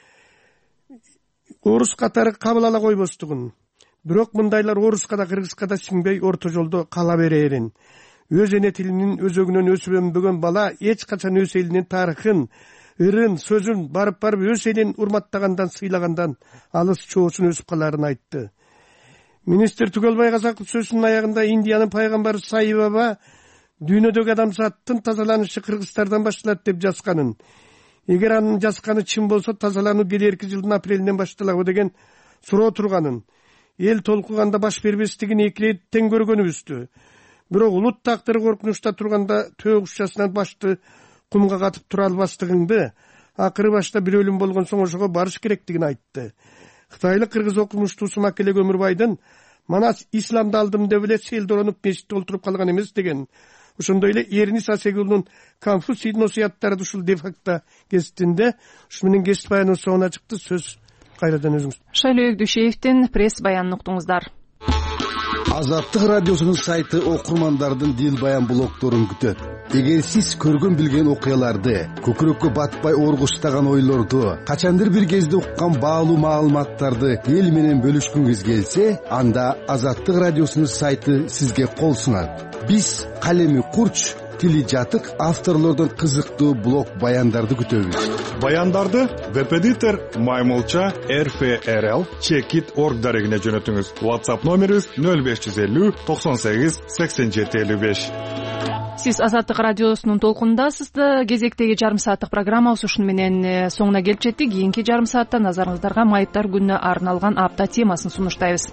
орус катары кабыл ала койбостугун. Бирок мындайлар оруска да кыргызга да сиңбей орто жолдо кала берерин. Өз эне тилинин өзөгүнөн өсүп өнбөгөн бала эч качан өз элинин тарыхын, ырын, сөзүн барып өз элин урматтагандан, сыйлагандан алыс чоосун өсүп каларын айтты. Министр Түгелбай Казаков сөзүнүн аягында Индиянын пайгамбары Саи Баба дүйнөдөгү адамзаттын тазаланышы кыргыздардан башталат деп жазганын. Эгер анын жазганы чын болсо тазалануу келерки жылдын апрелинен башталабы деген суроо турганын, эл толкуганда баш бербестигин экилеттен көргөнүбүздү. Бирок улут тагдыры коркунучта турганда төө кушчасынан башты кумга катып тура албастыгыңды, акыры башта бир өлүм болгон соң ошого барыш керектигин айтты. Кытайлык кыргыз окумуштуусу Макелек Өмүрбайдын Манас исламды алдым деп эле селдороонуп мечитте олтуруп калган эмес деген. Ошондой эле Эрнис Асегулдун Конфуций насыяттары ушул де-факто кеситинде ушу менен кесип баянын соңуна чыкты. Сөз кайрадан өзүңүз. Шайлоо Дүйшеевдин пресс баянын уктуңуздар. Азаттык радиосунун сайты окурмандардын дил баян блогторун күтөт. Эгер сиз көргөн билген окуяларды, көкүрөккө батпай оргуштаган ойлорду, качандыр бир кезде уккан баалуу маалыматтарды эл менен бөлүшкүңүз келсе, анда Азаттык радиосунун сайты сизге кол сунат. Биз калеми курч, тили жатык авторлордон кызыктуу блог баяндарды күтөбүз. Баяндарды Веб-эдитор, Маймылча, RFRL, Checkit.org дарегине жөнөтүңүз. WhatsApp номерибиз 0550 98 87 55. Сиз Азаттык радиосунун толкунундасыз. Кезектеги жарым сааттык программабыз ушуну менен соңуна келип жетти. Кийинки жарым саатта назарыңыздарга майыптар күнүнө арналган апта темасын сунуштайбыз.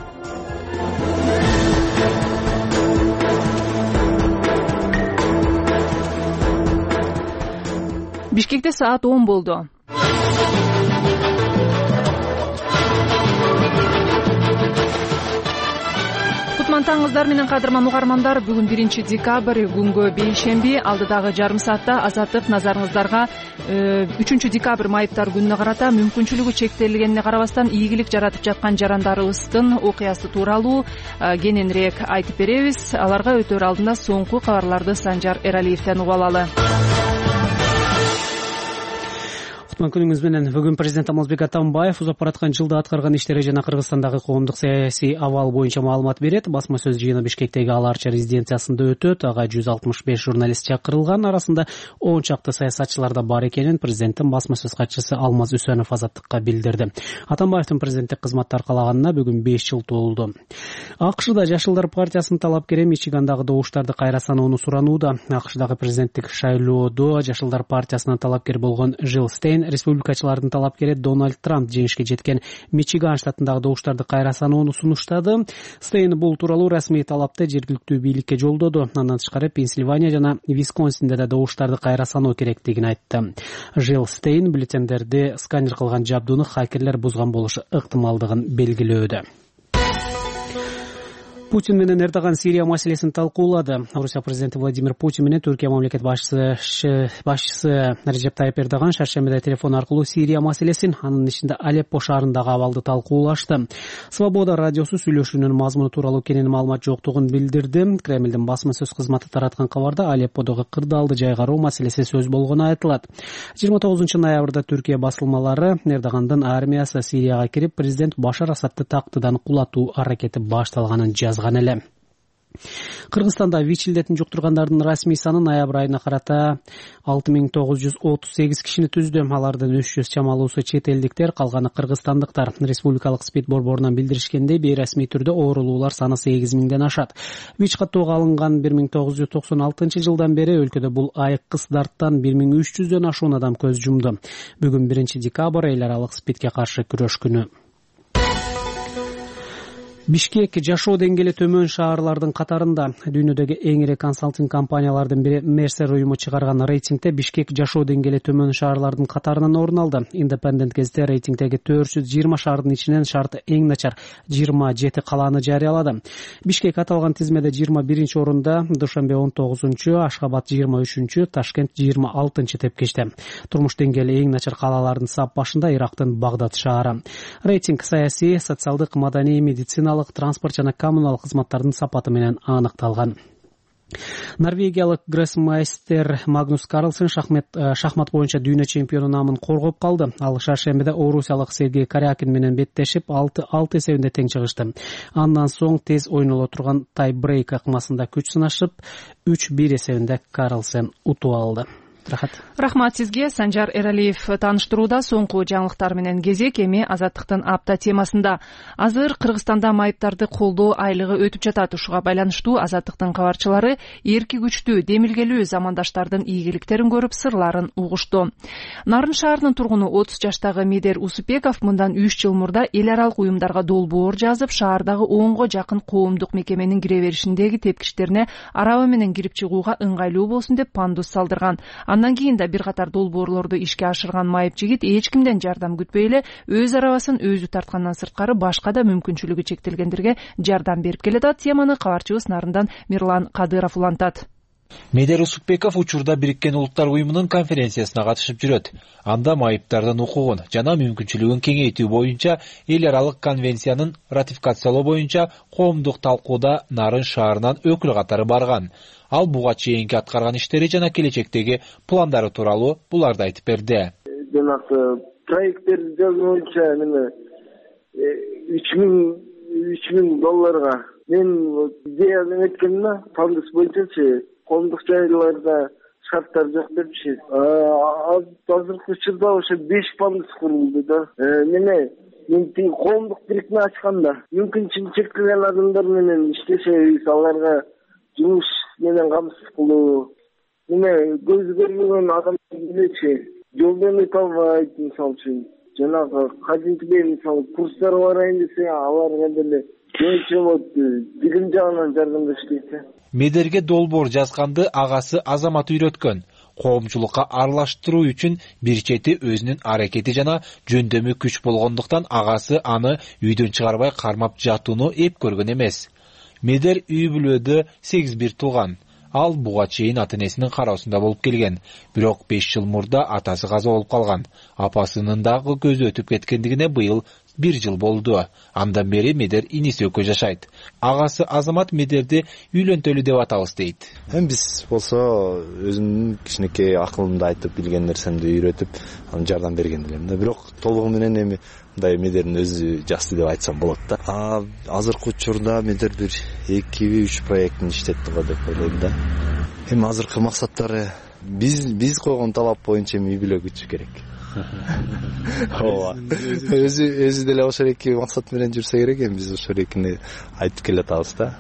Бишкекте саат 10 болду. Таңыңыздар менен кадырман угармандар, бүгүн 1 декабрь күнгө бейшемби. Алдыдагы жарым саатта Азаттык назарыңыздарга 3 декабрь майыптар күнүнө карата мүмкүнчүлүгү чектелгенине карабастан ийгилик жаратып жаткан жарандарыбыздын окуясы тууралуу кененирээк айтып беребиз. Аларга өтөр алдында соңку кабарларды Санжар Эралиевден угуп алалы. Күнүңүз менен. Бүгүн президент Алмазбек Атамбаев узап бараткан жылда аткарган иштери жана Кыргызстандагы коомдук саясий абал боюнча маалымат берет. Басма сөз жыйыны Бишкектеги Ала Арча резиденциясында өтөт. Ага 165 журналист чакырылган. Арасында 10 чакты саясатчылар да бар экенин президенттин басма сөз катчысы Алмаз Үсөнов Азаттыкка билдирди. Атамбаевдин президенттик кызматты аркалаганына бүгүн 5 жыл толду. АКШда Жашылдар партиясынын талапкери Мичигандагы добуштарды кайра саноону суранууда. АКШдагы президенттик шайлоодо Жашылдар партиясынын талапкери болгон Жил Стейн республикачылардын талапкери Дональд Трамп жеңишке жеткен Мичиган штатындагы добуштарды кайра саноону сунуштады. Стейн бул тууралуу расмий талапты жергиликтүү бийликке жолдоду. Андан тышкары Пенсильвания жана Висконсинде да добуштарды кайра саноо керектигин айтты. Жил Стейн бюллетендерди сканер кылган жабдууну хакерлер бузган болушу ыктымалдыгын белгилөөдө. Путин менен Эрдоган Сирия маселесин талкуулады. Орусия президенти Владимир Путин менен Түркия мамлекет башчысы Режеп Тайип Эрдоган шаршембиде телефон аркылуу Сирия маселесин, анын ичинде Алеппо шаарындагы абалды талкуулашты. Свобода радиосу сүйлөшүүнүн мазмуну тууралуу кенен маалымат жоктугун билдирди. Кремлдин басма сөз кызматы тараткан кабарда Алепподогу кырдаалды жайгаруу маселеси сөз болгону айтылат. 29 ноябрда Түркия басылмалары Эрдогандын армиясы Сирияга кирип, президент Башар Асадты тактыдан кулатуу аракети башталганын жазган эле. Кыргызстанда ВИЧ илдетин жуктургандардын расмий саны ноябрь айына карата 6938 кишини түздү. Алардын 300 чамалуусу чет элдиктер, калганы кыргызстандыктар. Республикалык СПИД борборунан билдиришкендей, бейрасмий түрдө оорулуулар саны 8000ден ашат. ВИЧ каттоого алынган 1996 жылдан бери өлкөдө бул айыккыс дарттан 1300дөн ашуун адам көз жумду. Бүгүн 1 декабрь эл аралык СПИДке каршы күрөш күнү. Бишкек жашоо деңгээли төмөн шаарлардын катарында. Дүйнөдөгү эң ири консалтинг компаниялардын бири Мерсер уюму чыгарган рейтингде Бишкек жашоо деңгээли төмөн шаарлардын катарынан орун алды. Independent газети рейтингдеги 420 шаардын ичинен шарты эң начар 27 калааны жарыялады. Бишкек аталган тизмеде 21 орунда, Душанбе 19-чу, Ашхабад 23-чү, Ташкент 26-чы тепкичте. Турмуш деңгээли эң начар калаалардын сап башында Ирактын Багдад шаары. Рейтинг саясий, социалдык, маданий, медициналык, транспорт жана коммуналдык кызматтардын сапаты менен аныкталган. Норвегиялык гроссмейстер Магнус Карлсен шахмат боюнча дүйнө чемпиону намын коргоп калды. Ал шаршембиде орусиялык Сергей Карякин менен беттешип 6-6 эсебинде тең чыгышты. Андан соң тез ойноло турган тай-брейк акмасында күч сынашып 3-1 эсебинде Карлсен утуп алды. Рахмат сизге. Санжар Эралиев тааныштырууда. Соңку жаңылыктар менен кезек эми Азаттыктын апта темасында. Азыр Кыргызстанда майыптарды колдоо айлыгы өтүп жатат. Ушуга байланыштуу Азаттыктын кабарчылары эрки күчтүү, демилгелүү замандаштардын ийгиликтерин көрүп, сырларын угушту. Нарын шаарынын тургуну 30 жаштагы Медер Усупеков мындан 3 жыл мурда эл аралык уюмдарга долбоор жазып, шаардагы 10го жакын коомдук мекеменин кире беришиндеги тепкичтерине араба менен кирип чыгууга ыңгайлуу болсун деп пандус салдырган. Андан кийин да бир катар долбоорлорду ишке ашырган майып жигит эч кимден жардам күтпөй эле өз арабасын өзү тарткандан сырткары башка да мүмкүнчүлүгү чектелгендерге жардам берип келатат. Теманы кабарчыбыз Нарындан Мирлан Кадыров улантат. Медер Усупеков учурда Бириккен Улуттар уюмунун конференциясына катышып жүрөт. Анда майыптардын укугун жана мүмкүнчүлүгүн кеңейтүү боюнча эл аралык конвенциянын ратификациялоо боюнча коомдук талкууда Нарын шаарынан өкүл катары барган. Ал буга чейинки аткарган иштери жана келечектеги пландары тууралуу буларды айтып берди. Жанагы проекттерди жазуу боюнча мына $3000 мен идеяны эткенмин, пандус боюнчачы коомдук жайларда шарттар жок депчи. Азыркы учурда ошо 5 пандус курулду да. Мен коомдук бирикме ачканда мүмкүнчүлүгү чектелген адамдар менен иштешебиз, аларга жумуш менен камсыз кылуу, эме көзү көрбөгөн адам элечи жолдон өтө албайт, мисалы үчүн жанагы кадимкидей мисалы курстар барайын десе аларга деле жөнчөмөт билим жагынан жардамдаштайт. Медерге долбоор жазганды агасы Азамат үйрөткөн. Коомчулукка аралаштыруу үчүн бир чети өзүнүн аракети жана жөндөмү күч болгондуктан агасы аны үйдөн чыгарбай кармап жатууну эп көргөн эмес. Медер үй бүлөдө 8 тууган. Ал буга чейин ата-энесинин кароосунда болуп келген. Бирок 5 жыл мурда атасы каза болуп калган. Апасынын дагы көзү өтүп кеткендигине быйыл 1 жыл болду. Андан бери Медер иниси экөө жашайт. Агасы Азамат Медерди үйлөнтөлү деп атабыз дейт. Биз болсо өзүмдүн кичинекей акылымды айтып, билген нерсемди үйрөтүп, аны жардам берген элем да. Бирок толугу менен эми мындай Медердин өзү жасты деп айтсам болот да. Азыркы учурда Медер бир 2-3 проекттин иштетти го деп ойлойм да. Эми азыркы максаттары биз койгон талап боюнча үй бүлө күчү керек. Ооба. Өзү деле ошол эки максат менен жүрсө керек, эми биз ошол экини айтып келатабыз да.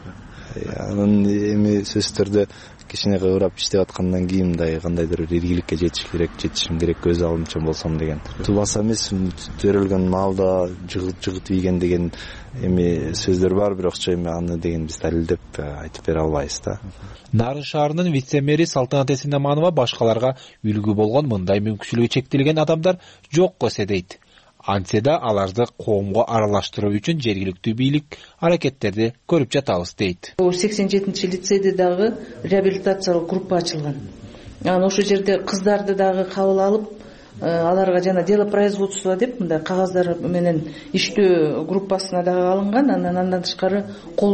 Анын эми сөздөрдө кичине кыбырап иштеп аткандан кийин мындай кандайдыр бир ийгиликке жетишим керек көз алдымча болсом деген. Тубаса эмес, төрөлгөн малда жыгыт ийген деген эми сөздөр бар, бирок эми аны деген биз далилдеп айтып бере албайбыз да. Нарын шаарынын вице-мэри Салтанат Эсендаманова башкаларга үлгү болгон мындай мүмкүнчүлүгү чектелген адамдар жокко дейт. Антсе да аларды коомго аралаштыруу үчүн жергиликтүү бийлик аракеттерди көрүп жатабыз дейт. 87-лицейде дагы реабилитациялык группа ачылган. Анан ошол жерде кыздарды дагы кабыл алып, аларга жана дело производства деп мындай кагаздар менен иштөө группасына дагы алынган. Андан тышкары кол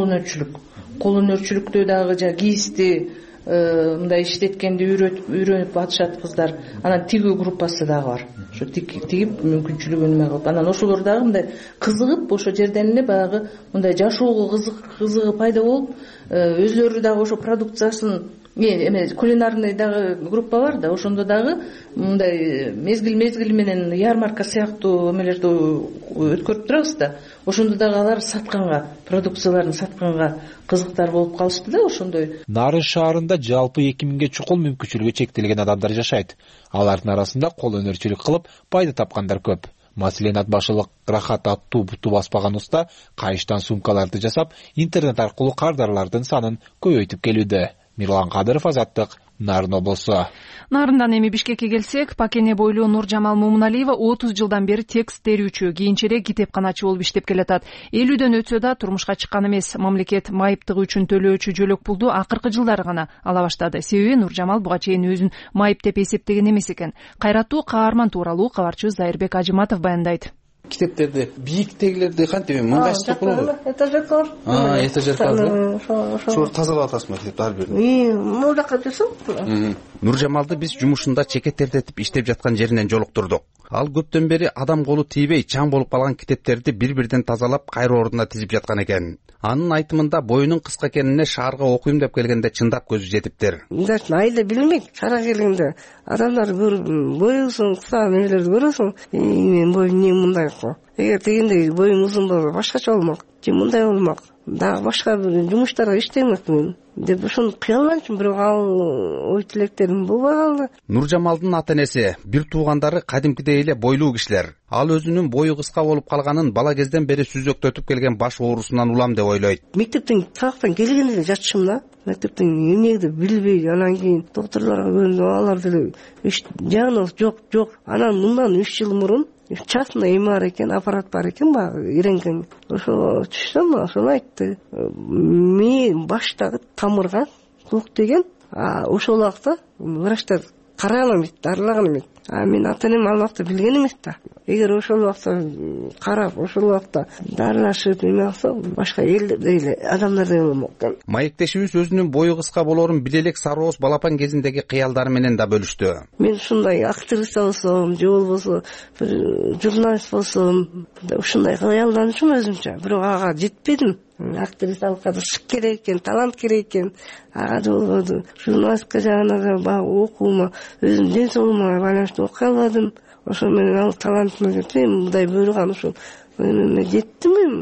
өнөрчүлүктө дагы кийисти мындай иштеткенди үйрөнүп атышат кыздар. Анан тигүү группасы дагы бар. Ошо тигип мүмкүнчүлүгү неме кылып, анан ошолор дагы мындай кызыгып, ошо жерден эле баягы мындай жашоого кызыгы пайда болуп, өзлөрү дагы ошо продукциясын эме кулинарный дагы группа бар да, ошондо дагы мындай мезгил менен ярмарка сыяктуу эмелерди өткөрүп турабыз да. Ошондо дагы алар сатканга, продукцияларын сатканга кызыктар болуп калышты да ошондой. Нарын шаарында жалпы 2000ге чукул мүмкүнчүлүгү чектелген адамдар жашайт. Алардын арасында кол өнөрчүлүк кылып пайда тапкандар көп. Маселен атбашылык Рахат аттуу буту баспаган уста кайыштан сумкаларды жасап, интернет аркылуу кардарлардын санын көбөйтүп келүүдө. Мирлан Кадыров, Азаттык, Нарын облусу. Нарындан эми Бишкекке келсек, Пакене бойлуу Нуржамал Мумуналиева 30 жылдан бери текст терүүчү, кийинчерээк китепканачы болуп иштеп келатат. 50дөн өтсө да турмушка чыккан эмес. Мамлекет майыптыгы үчүн төлөөчү жөлөк пулду акыркы жылдары гана ала баштады. Себеби Нуржамал буга чейин өзүн майып деп эсептеген эмес экен. Кайраттуу каарман тууралуу кабарчы Зайырбек Ажыматов баяндайт. Китептерди бийиктегилерди кантип мыңгайчылык болобу? Этажеркалар. Этажеркалар. Ошолор тазалап атасызбы китепти ар бирин? Могул жака жүрсөң. Нуржамалды биз жумушунда чекеттердетип иштеп жаткан жеринен жолуктурдук. Ал көптөн бери адам колу тийбей чаң болуп калган китептерди бир-бирден тазалап кайра ордуна тизип жаткан экен. Анын айтымында боюнун кыска экенине шаарга окуйм деп келгенде чындап көзү жетиптир. Айда билмейт, шаарга келгенде адамдар көрүп боюсуң, кыска нелерди көрөсүң. Мен боюм эмне мындай го. Эгер дегенде боюм узун болсо башкача болмок, же мындай болмок. Дагы башка бир жумуштарга иштемекмин деп ошону кыялганчын, бирок ал ой тилектерим болбой калды. Нуржамалдын ата-энеси, бир туугандары кадимкидей эле бойлуу кишилер. Ал өзүнүн бою кыска болуп калганын бала кезден бери сүзөктөтүп келген баш оорусунан улам деп ойлойт. Мектептен сабактан келгенде эле жатышым да. Мектептен эмнеди билбей, анан кийин доктурларга көрүндүм, алар деле диагноз жок. Анан мындан 3 жыл мурун частный эмар экен, аппарат бар экен, баягы иренген. Ошо түшсөм, ошону айтты. Мен баштагы тамырга кулук деген, ошол убакта врачтар караган эмес, дарылаган эмес. Мен ата-энем ал убакта билген эмес да. Эгер ошол убакта карап, ошол убакта дарылашып эме кылса, башка элдей адамдардай болмок экен. Маектешибиз өзүнүн бою кыска болорун биле элек Сарооз балапан кезиндеги кыялдары менен да бөлүштү. Мен ушундай актриса болсом, же болбосо бир журналист болсом, ушундай кыялданышым өзүмчө. Бирок ага жетпедим. Актрисалыкка да шык керек экен, талант керек экен. Ага да болбоду. Журналистика жагына да баягы окуума, өзүмдүн ден соолугума байланыштуу окуй албадым. Ошо менен ал талантыма жетпей, мындай буйруган ошо жеттим.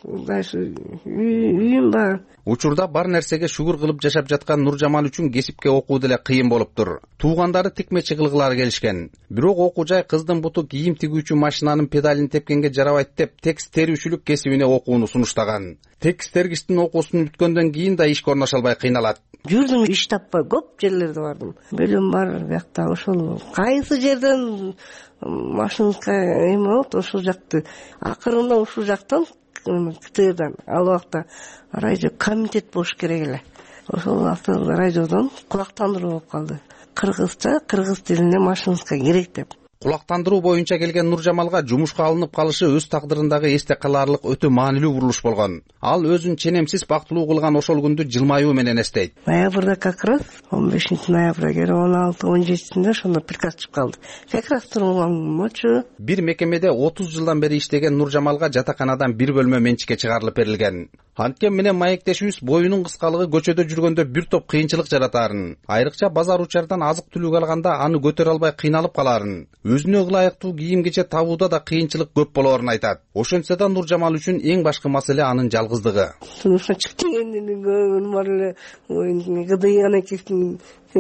дальше үйүм бар. Учурда бар нерсеге шүгүр кылып жашап жаткан Нуржамал үчүн кесипке окуу деле кыйын болуптур. Туугандары тикмечи кылгылары келишкен. Бирок окуу жай кыздын буту кийим тигүүчү машинанын педалин тепкенге жарабайт деп текст терүүчүлүк кесибине окууну сунуштаган. Текст тергичтин окуусун бүткөндөн кийин да ишке орношо албай кыйналат. Жүрдүм, иш таппай көп жерлерде бардым. Бөлөм бар биякта, ошол кайсы жерден машинка эме болот, ошол жакты. Акырында ушул жактан КТРдан ал убакта радио комитет болуш керек эле. Ошол убакта радиодон кулактандыруу болуп калды. Кыргызча, кыргыз тилинде машинка керек деп. Кулактандыруу боюнча келген Нуржамалга жумушка алынып калышы өз тагдырындагы эсте калаарлык өтө маанилүү бурулуш болгон. Ал өзүн ченемсиз бактылуу кылган ошол күндү жылмаюу менен эстейт. Ноябрда как раз 15 ноябрда 16-17-синде ошондо приказ чыгып калды. Как раз турган бир мекемеде 30 жылдан бери иштеген Нуржамалга жатаканадан бир бөлмө менчикке чыгарылып берилген. Анткени менен маектешибиз боюнун кыскалыгы көчөдө жүргөндө бир топ кыйынчылык жаратаарын, айрыкча базар учардан азык түлүк алганда аны көтөрө албай кыйналып калаарын, өзүнө ылайыктуу кийим кече табууда да кыйынчылык көп болоорун айтат. Ошентсе да Нуржамал үчүн эң башкы маселе анын жалгыздыгы. Турмушка чыгып келгенден көргөнүм бар эле, гдыяны кесин,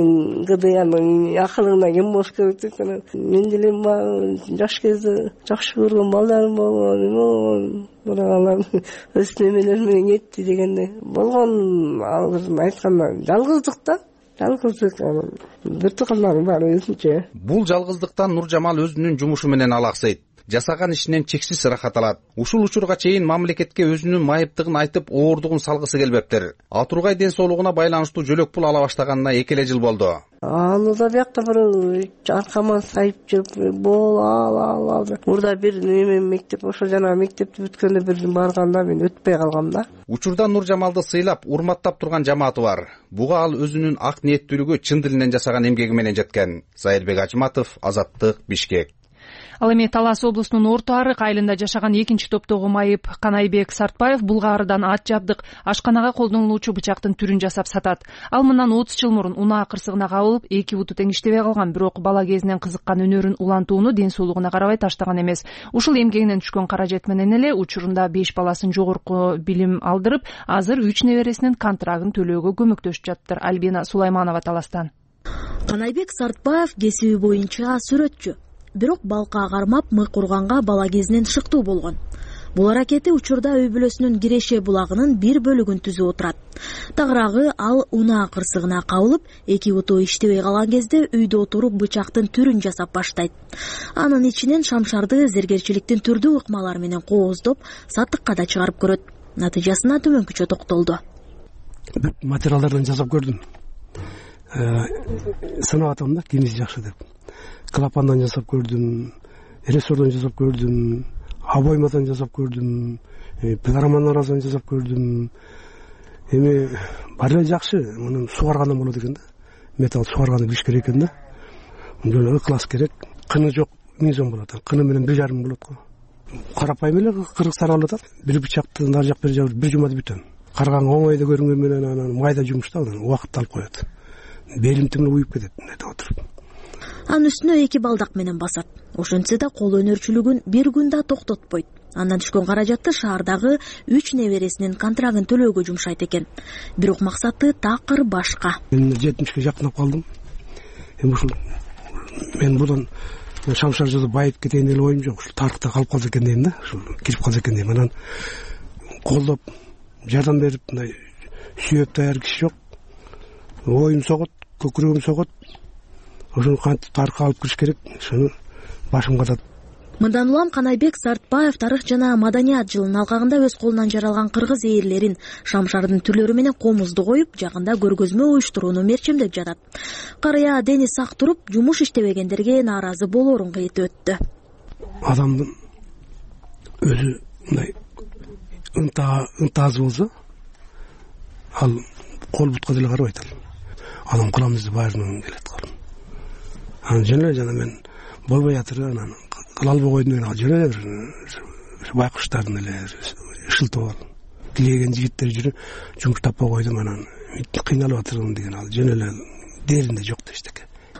гдыянын акылына кем болуш керек деп анан мен деле жаш кезде жакшы көргөн балдарым болгон, бирок алар өз немелери менен кетти дегенде болгон. Ал айтканда жалгыздык да. Жалгыздык, бир тукумдарым бар өзүнчө. Бул жалгыздыктан Нуржамал өзүнүн жумушу менен алаксыйт. Жасаган ишинен чексиз ырахат алат. Ушул учурга чейин мамлекетке өзүнүн майыптыгын айтып, оордугун салгысы келбептир. Атургай ден соолугуна байланыштуу жөлөк пул ала баштаганына 2 эле жыл болду. Аны да биякта бир аркама сайып жүрүп, бол ал. Мурда бир неме мектеп, ошо жана мектепти бүткөндө бир барганда мен өтпөй калгам да. Учурда Нуржамалды сыйлап, урматтап турган жамааты бар. Буга ал өзүнүн ак ниеттүүлүгү, чын дилинен жасаган эмгеги менен жеткен. Зайырбек Ажматов, Азаттык, Бишкек. Ал эми Талас облусунун Орто Арык айылында жашаган экинчи топтогу майып Канайбек Сартбаев Булгаарыдан ат жабдык ашканага колдонулуучу бычактын түрүн жасап сатат. Ал мындан 30 жыл мурун унаа кырсыгына кабылып, 2 буту тең иштебей калган, бирок бала кезинен кызыккан өнөрүн улантууну ден соолугуна карабай таштаган эмес. Ушул эмгегинен түшкөн каражат менен эле учурунда 5 баласын жогорку билим алдырып, азыр 3 небересинин контрагын төлөөгө көмөктөшүп жатыптыр. Альбина Сулайманова Таластан. Канайбек Сартбаев кесиби боюнча сүрөтчү. Бирок балка кармап, мык урганга бала кезинен шыктуу болгон. Бул аракети учурда үй бүлөсүнүн Киреше булагынын бир бөлүгүн түзүп отурат. Тагыраагы ал унаа кырсыгына кабылып, 2 буту иштебей калган кезде үйдө отуруп бычактын түрүн жасап баштайт. Анын ичинен шамшарды зергерчиликтин түрдүү ыкмалары менен кооздоп, сатыкка да чыгарып көрөт. Натыйжасына төмөнкүчө токтолду. Материалдардан жасап көрдүм. Санап атам да, кимиси жакшы деп. Клапандан жасап көрдүм, рессордон жасап көрдүм, обоймадан жасап көрдүм, пилораманын арасынан жасап көрдүм. Эми бар эле жакшы, мунун сугаргандан болот экен да. Металл сугарганды билиш керек экен да. Жөн ыклас керек. Кыны жок, 1000 сом болот. Кыны менен 1,5 болот го. Карапайым эле Кыргызстан алып атат. Бир бычакты нар жак бери жак бир жумада бүтөм. Карган оңойдо көрүнгөн менен анан майда жумушта убакытты алып коет. Белим тимип уюп кетет мындай отуруп. Анын үстүнө 2 балдак менен басат. Ошентсе да кол өнөрчүлүгүн бир күн да токтотпойт. Андан түшкөн каражатты шаардагы 3 небересинин контрагын төлөөгө жумшайт экен. Бирок максаты такыр башка. Мен 70ке жакынап калдым. Эми ушул мен будан шамшар жазып байып кетейин эле оюм жок. Ушул тарыхта калып калса экен дейм да. Ушул кирип калса экен дейм. Анан колдоп жардам берип мындай сүйөп даяр киши жок. Оюм согот, көкүрөгүм согот. Ошону кантип тарыхка алып кириш керек, ошону башым катат. Мындан улам Канайбек Сартбаев тарых жана маданият жылынын алкагында өз колунан жаралган кыргыз ээрлерин шамшардын түрлөрү менен комузду коюп, жакында көргөзмө уюштурууну мерчемдеп жатат. Карыя дени сак туруп, жумуш иштебегендерге нааразы болоорун айтып өттү. Адамдын өзү мындай ынтаасы болсо, ал кол бутка деле карабайт ал. Анан кыламыз деп баарынан келет кол. Анан жана мен болбой жатыр, анан кыла албай койдум деген жөн эле байкуштардын эле ышылтып алып тилеген жигиттер жүрүп жумуш таппай койдум, анан кыйналып атырмын деген ал жөн эле деринде жок дештик.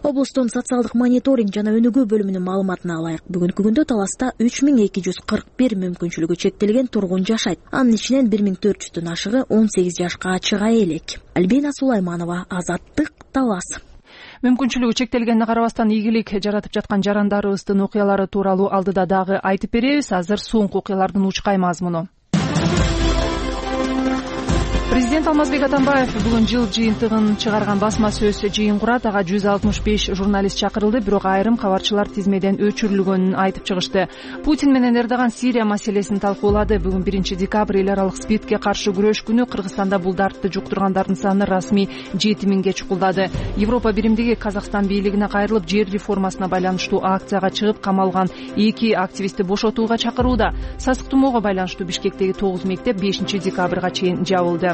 Облустун социалдык мониторинг жана өнүгүү бөлүмүнүн маалыматына алайык. Бүгүнкү күндө Таласта 3241 мүмкүнчүлүгү чектелген тургун жашайт. Анын ичинен 1400дөн ашыгы 18 жашка чыга элек. Альбина Сулайманова, Азаттык, Талас. Мүмкүнчүлүгү чектелгенине карабастан ийгилик жаратып жаткан жарандарыбыздын окуялары тууралуу алдыда дагы айтып беребиз. Азыр соңку окуялардын учкай мазмуну. Президент Алмазбек Атамбаев бүгүн жыл жыйынтыгын чыгарган басма сөз жыйын курат. Ага 165 журналист чакырылды, бирок айрым кабарчылар тизмеден өчүрүлгөнүн айтып чыгышты. Путин менен Эрдоган Сирия маселесин талкуулады. Бүгүн 1 декабрь эл аралык СПИДке каршы күрөш күнү. Кыргызстанда бул дартты жуктургандардын саны расмий 7000ге чукулдады. Европа биримдиги Казакстан бийлигине кайрылып, жер реформасына байланыштуу акцияга чыгып, камалган 2 активистти бошотууга чакырууда. Сасык тумоого байланыштуу Бишкектеги 9 мектеп 5 декабрга чейин жабылды.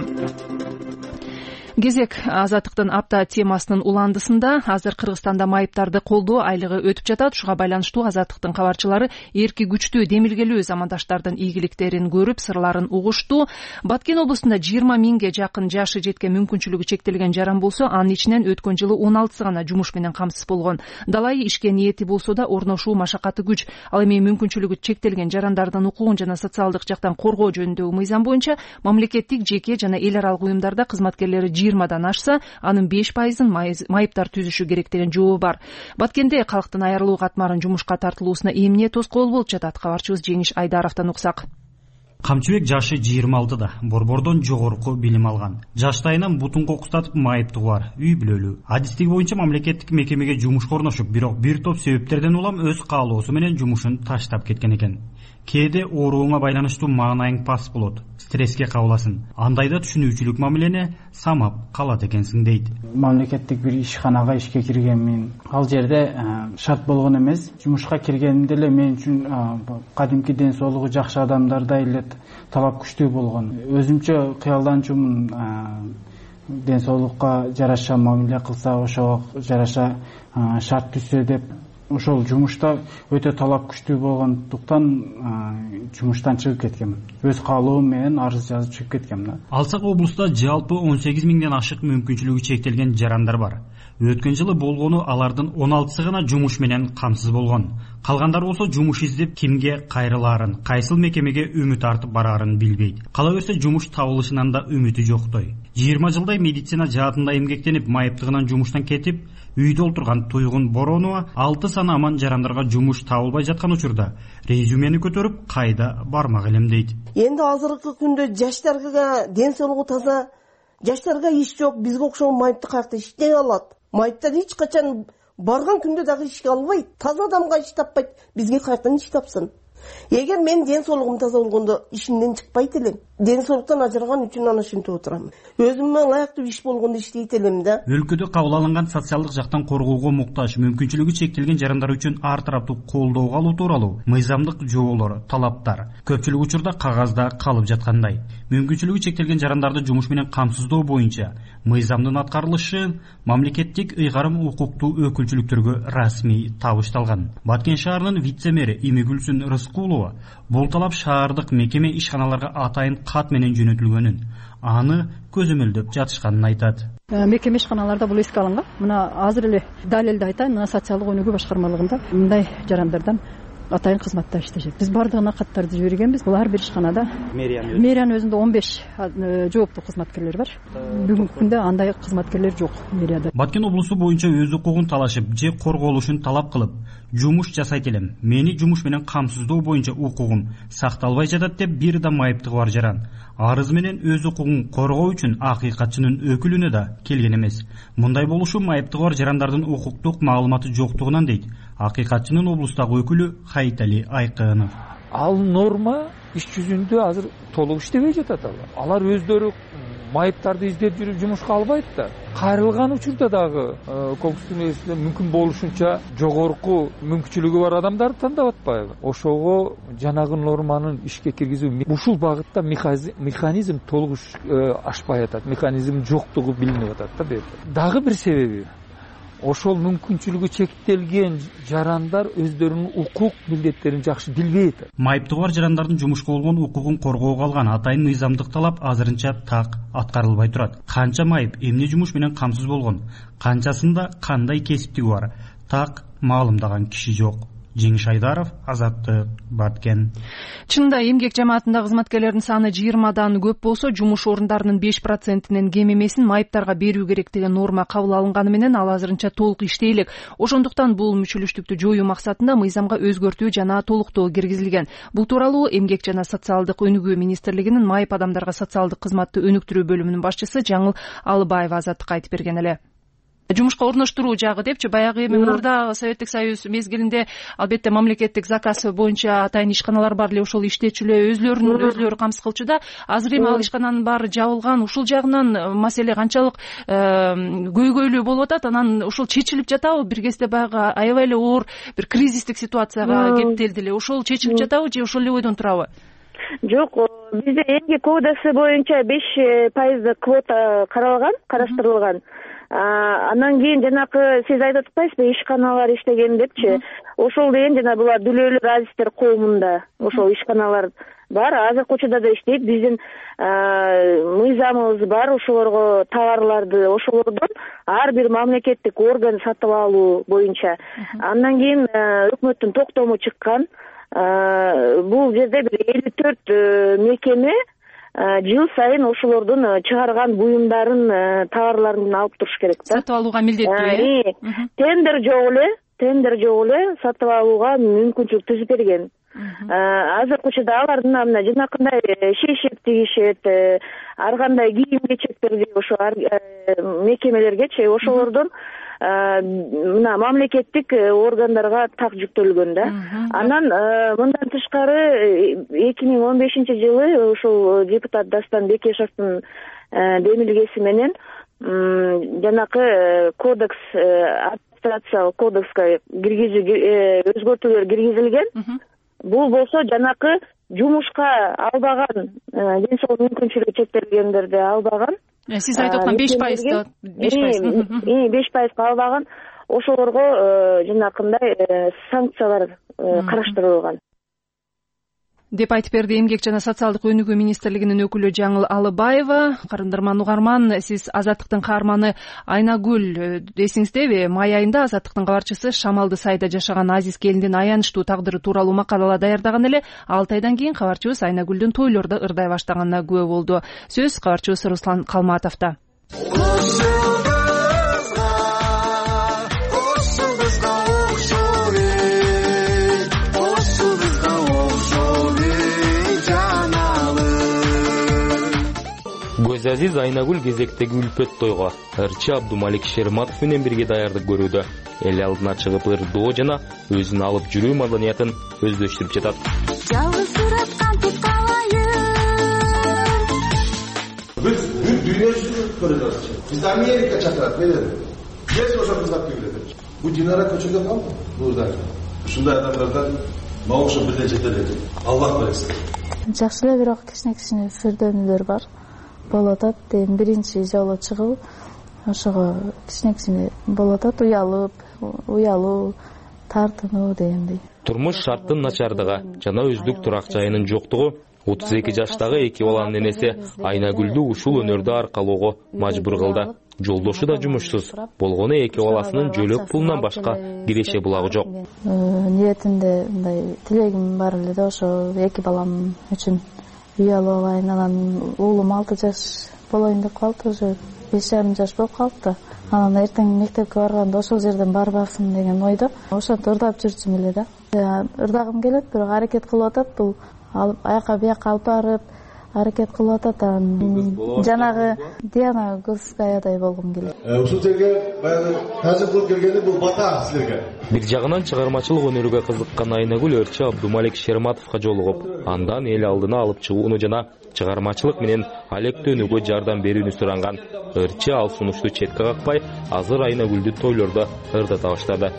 Кезек Азаттыктын апта темасынын уландысында. Азыр Кыргызстанда майыптарды колдоо айлыгы өтүп жатат. Ушуга байланыштуу Азаттыктын кабарчылары эрки күчтүү, демилгелүү замандаштардын ийгиликтерин көрүп, сырларын угушту. Баткен облусунда 20 миңге жакын жашы жеткен мүмкүнчүлүгү чектелген жаран болсо, анын ичинен өткөн жылы 16сы гана жумуш менен камсыз болгон. Далайы ишке ниети болсо да орношуу машакаты күч. Ал эми мүмкүнчүлүгү чектелген жарандардын укугун жана социалдык жактан коргоо жөнүндөгү мыйзам боюнча мамлекеттик, жеке жана эл аралык уюмдарда кызматкерлери 20дан ашса, анын 5%-ын майыптар түзүшү керек деген жообу бар. Баткенде калктын айырылуу катмарын жумушка тартылуусуна эмне тоскоол болуп жатат? Кабарчыбыз Жеңиш Айдаровдон уксак. Камчыбек жашы 26да, борбордон жогорку билим алган. Жаштайынан бутун кокустатып майыптыгы бар, үй бүлөлүү. Адистиги боюнча мамлекеттик мекемеге жумушка орношуп, бирок бир топ себептерден улам өз каалоосу менен жумушун таштап кеткен экен. Кээде ооруңа байланыштуу маанайың пас болот, стресске кабыласың. Андайда түшүнүүчүлүк мамилени самап калат экенсиң дейт. Мамлекеттик бир ишканага ишке киргенмин. Ал жерде шарт болгон эмес. Жумушка киргенимде эле мен үчүн кадимки ден соолугу жакшы адамдардай эле талап күчтүү болгон. Өзүмчө кыялданчумун, ден соолукка жараша мамиле кылса, ошого жараша шарт түзсө деп. Ошол жумушта өтө талап күчтүү болгондуктан жумуштан чыгып кеткем. Өз каалоом менен арыз жазып чыгып кеткем. Алсак облуста жалпы 18 миңден ашык мүмкүнчүлүгү чектелген жарандар бар. Өткөн жылы болгону алардын 16сы гана жумуш менен камсыз болгон. Калгандар болсо жумуш издеп кимге кайрылаарын, кайсыл мекемеге үмүт артып бараарын билбейт. Кала берсе жумуш табылышынан да үмүтү жоктой. 20 жылдай медицина жаатында эмгектенип, майыптыгынан жумуштан кетип, үйдө олтурган Туйгун Боронова 6 саны аман жарандарга жумуш табылбай жаткан учурда резюмени көтөрүп, кайда бармак элем дейт. Энди азыркы күндө жаштарга ден соолугу таза, жаштарга иш жок, бизге окшогон майыпты каякта иштей алат. Майыптар эч качан барган күндө дагы ишке албайт. Таза адамга иш таппайт, бизге каяктан иш тапсын? Эгер мен ден соолугум таза болгондо ишимден чыкпайт элем. Ден соолуктан ажыраган үчүн аны ушинтип отурам. Өзүмө ылайыктуу иш болгондо иштейт элем да. Өлкөдө кабыл алынган социалдык жактан коргоого муктаж, мүмкүнчүлүгү чектелген жарандар үчүн ар тараптуу колдоого алуу тууралуу мыйзамдык жоболор, талаптар көпчүлүк учурда кагазда калып жаткандай. Мүмкүнчүлүгү чектелген жарандарды жумуш менен камсыздоо боюнча мыйзамдын аткарылышы мамлекеттик ыйгарым укуктуу өкүлчүлүктөргө расмий табышталган. Баткен шаарынын вице-мэри Имигүлсүн Рыскулова бул талап шаардык мекеме ишканаларга атайын кат менен жөнөтүлгөнүн, аны көзөмөлдөп жатышканын айтат. Мекеме ишканаларда бул эске алынган. Мына азыр эле далилди айтайын, мына социалдык өнүгүү башкармалыгында мындай жарандардан атайын кызматта иштешет. Биз бардыгына каттарды жибергенбиз. Бул ар бир ишканада мэриянын өзүндө 15 жооптуу кызматкерлер бар. Бүгүнкү күндө андай кызматкерлер жок мэрияда. Баткен облусу боюнча өз укугун талашып же корголушун талап кылып, жумуш жасайт элем. Мени жумуш менен камсыздоо боюнча укугум сакталбай жатат деп бир да майыптыгы бар жаран арыз менен өз укугун коргоо үчүн акыйкатчынын өкүлүнө да келген эмес. Мындай болушу майыптыгы бар жарандардын укуктук маалыматы жоктугунан дейт акыйкатчынын облустагы өкүлү Хайтали Айкынов. Ал норма иш жүзүндө азыр толук иштебей жатат. Алар өздөрү майыптарды издеп жүрүп жумушка албайт да. Кайрылган учурда дагы конкурстун ээсинде мүмкүн болушунча жогорку мүмкүнчүлүгү бар адамдарды тандап атпайбы? Ошого жанагы норманын ишке киргизүү ушул багытта механизм толук ашпай атат. Механизм жоктугу билинип атат да. Дагы бир себеби ошол мүмкүнчүлүгү чектелген жарандар өздөрүнүн укук милдеттерин жакшы билбейт. Майыптыгы бар жарандардын жумушка болгон укугун коргоого алган атайын мыйзамдык талап азырынча так аткарылбай турат. Канча майып эмне жумуш менен камсыз болгон, канчасында кандай кесиптиги бар, так маалымдаган киши жок. Жеңиш Айдаров, Азаттык, Баткен. Чынында эмгек жамаатында кызматкерлердин саны 20дан көп болсо, жумуш орундарынын 5%нен кем эмесин майыптарга берүү керек деген норма кабыл алынганы менен ал азырынча толук иштей элек. Ошондуктан бул мүчөлүштүктү жоюу максатында мыйзамга өзгөртүү жана толуктоо киргизилген. Бул тууралуу Эмгек жана социалдык өнүгүү министрлигинин майып адамдарга социалдык кызматты өнүктүрүү бөлүмүнүн башчысы Жаңыл Алыбаева Азаттыкка айтып берген эле. Жумушка орноштуруу жагы депчи, баягы мурда Советтик Союз мезгилинде албетте мамлекеттик заказ боюнча атайын ишканалар бар эле, ошол иштечү эле өзлөрү камсыз кылчу да. Азыр эми ал ишкананын баары жабылган. Ушул жагынан маселе канчалык көйгөйлүү болуп атат, анан ушул чечилип жатабы? Бир кезде баягы аябай эле оор бир кризистик ситуацияга кептелди эле. Ошол чечилип жатабы же ошол эле ойдон турабы? Жок, бизде эмгек кодекси боюнча 5% квота караштырылган. Анан кийин жанакы сиз айтып атпайсызбы, ишканалар иштеген депчи. Ошол деген жана булар дүлөөлөр азистер коомунда ошол ишканалар бар. Азыркы учурда да иштейт. Биздин мыйзамыбыз бар, ошолорго товарларды ошолордон ар бир мамлекеттик орган сатып алуу боюнча. Андан кийин өкмөттүн токтому чыккан. Бул жерде бир 54 мекеме жыл сайын ошолордун чыгарган буюмдарын, товарларын алып туруш керек да. Сатып алууга милдеттүү. Тендер жок эле сатып алууга мүмкүнчүлүк түзүп берген. Азыркы учурда алардын мына жанакындай шейшеп тигишет, ар кандай кийим кечектерди ошо мекемелергечи ошолордон мына мамлекеттик органдарга так жүктөлгөн да. Анан мындан тышкары 2015-жылы ошол депутат Дастан Бекешевдин демилгеси менен жанакы кодекс, администрациялык кодекске өзгөртүүлөр киргизилген. Бул болсо жанакы жумушка албаган, ден соолук мүмкүнчүлүгү чектелгендерди албаган. Сиз айтып аткан 5%. 5% албаган ошолорго жанакындай санкциялар караштырылган деп айтып берди Эмгек жана социалдык өнүгүү министрлигинин өкүлү Жаңыл Алыбаева. Карындарман угарман, сиз Азаттыктын каарманы Айнагүл эсиңиздеби? Май айында Азаттыктын кабарчысы Шамалды сайда жашаган Азиз келиндин аянычтуу тагдыры тууралуу макала даярдаган эле. 6 айдан кийин кабарчыбыз Айнагүлдүн тойлордо ырдай баштаганына күбө болду. Сөз кабарчыбыз Руслан Калматовдо. Көзазиз Айнагүл кезектеги үлпөт тойго ырчы Абдумалик Шерматов менен бирге даярдык көрүүдө. Эл алдына чыгып ырдоо жана өзүн алып жүрүү маданиятын өздөштүрүп жатат. Биз бүт дүйнө жүзүн көрөбүз. Бизди Америка чакырат, менен. Бес ошо кызмат берет. Бул Динара көчөгө калды. Бузда. Ушундай адамдардан маошы бирден жетелек. Аллах бересин. Жакшы эле, бирок кичине сүрдөөнүлөр бар. Болот атат, биринчи жолу чыгып, ошого кичине болот атат, уялуу, тартынуу дегендей. Турмуш шарттын начардыгы жана өздүк турак жайынын жоктугу 32 жаштагы эки баланын энеси Айнагүлдү ушул өнөрдө аркалоого мажбур кылды. Жолдошу да жумушсуз болгону эки баласынын жөлөк пулунан башка киреше булагы жок. Ниетинде мындай тилегим бар эле да, ошо эки балам үчүн үй алып алайын. Анан уулум 6 жаш болоюн деп калды, уже 5,5 жаш болуп калыпты. Анан эртең мектепке барганда ошол жерден барбасын деген ойдо. Ошентип ырдап жүрчүмүн эле да. Ырдагым келет, бирок аракет кылып атат, бул аяка бияка алып барып аракет кылып атат. Жанагы Диана Гурскаядай болгум келет. Ушул жерге баягы тазыр кылып келгени бул бата силерге. Бир жагынан чыгармачылык өнөрүгө кызыккан Айнагүл ырчы Абдумалик Шерматовго жолугуп, андан эл алдына алып чыгууну жана чыгармачылык менен алектөөнүүгө жардам берүүнү суранган. Ырчы ал сунушту четке какпай, азыр Айнагүлдү тойлордо ырдата баштады.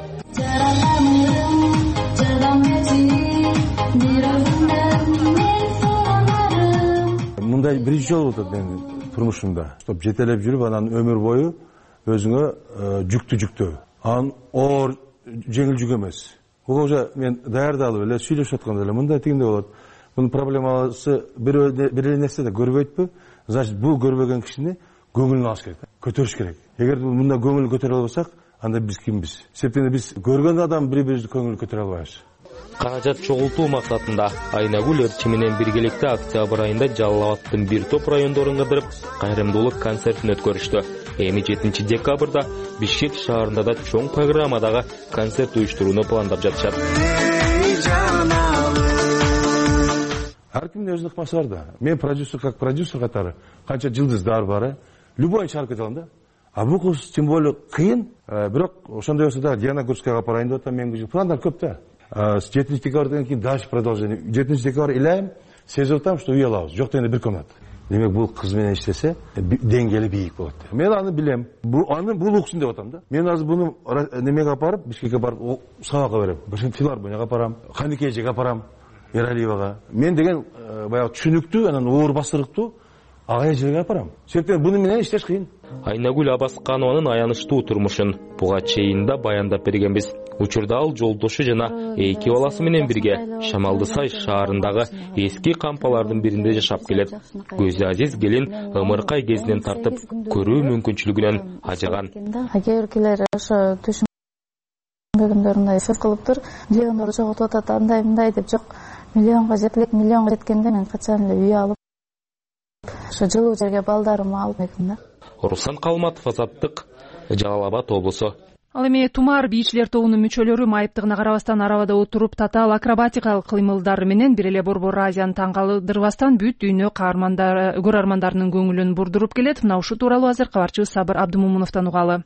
Мындай биринчи жолу болот менин турмушумда. Жетелеп жүрүп, анан өмүр бою өзүңө жүктү анан оор жеңил жүк эмес. Бул уже мен даярдалып эле сүйлөшүп атканда эле мындай тигиндей болот. Бунун проблемасы бир эле нерсе да көрбөйтпү? Значит, бул көрбөгөн кишини көңүлүн алыш керек, көтөрүш керек. Эгер мында көңүл көтөрө албасак, анда биз кимбиз? Себептен биз көргөн адам бири-бирибизди көңүл көтөрө албайбыз. Каражат чогултуу максатында Айнагүл Ырчы менен биргеликте октябрь айында Жалал Абадтын бир топ райондорун кыдырып, кайрымдуулук концертин өткөрүштү. Эми 7 декабрда Бишкек шаарында да чоң программадагы концерт уюштурууну пландап жатышат. Ар кимдин өзүнүн ыкмасы бар да. Мен продюсер, как продюсер катары канча жылдыздар бар, любой чыгарып кете алам да. А бул кыз тем более кыйын, бирок ошондой болсо да Диана Гурскаяга апарайын деп атам, мен пландар көп да. С 7 декабрдан кийин дальше продолжение. 7 декабрь илайм, сезип атам, что үй алабыз. Жок дегенде бир комнат. Демек бул кыз менен иштесе деңгээли бийик болот. Мен аны билем. Бул уксун деп атам да. Мен азыр буну немеге апарып, Бишкекке барып сабакка берем. Филармонияга апарам, Ханикежеге апарам, Эралиевага. Мен деген баягы түшүнүктүү, анан оор басырыктуу ага эжеге апарам. Себептен буну менен иштеш кыйын. Айнагүл Абасканованын аянычтуу турмушун буга чейин да баяндап бергенбиз. Учурда ал жолдошу жана 2 баласы менен бирге Шамалды Сай шаарындагы эски кампалардын биринде жашап келет. Көзү азиз келин ымыркай кезинен тартып көрүү мүмкүнчүлүгүнөн ажыган. Кээбиркилер ошо түшүнбөгөндөриндей сөз кылыптыр. Миллиондор жоготуп атат, андай мындай деп, жок, миллионго жетелек, миллионго жеткенде мен качан эле үй алып ошо жылуу жерге балдарымы алып эким да. Руслан Калматов, Азаттык, Жалал Абад облусу. Ал эми Тумар бийчилер тобунун мүчөлөрү майыптыгына карабастан арабада отуруп татаал акробатикалык кыймылдары менен бир эле Борбор Азияны таң калтырбастан бүт дүйнө көрөрмандарынын көңүлүн бурдуруп келет. Мына ушул тууралуу азыр кабарчыбыз Сабыр Абдымомуновдон угалы.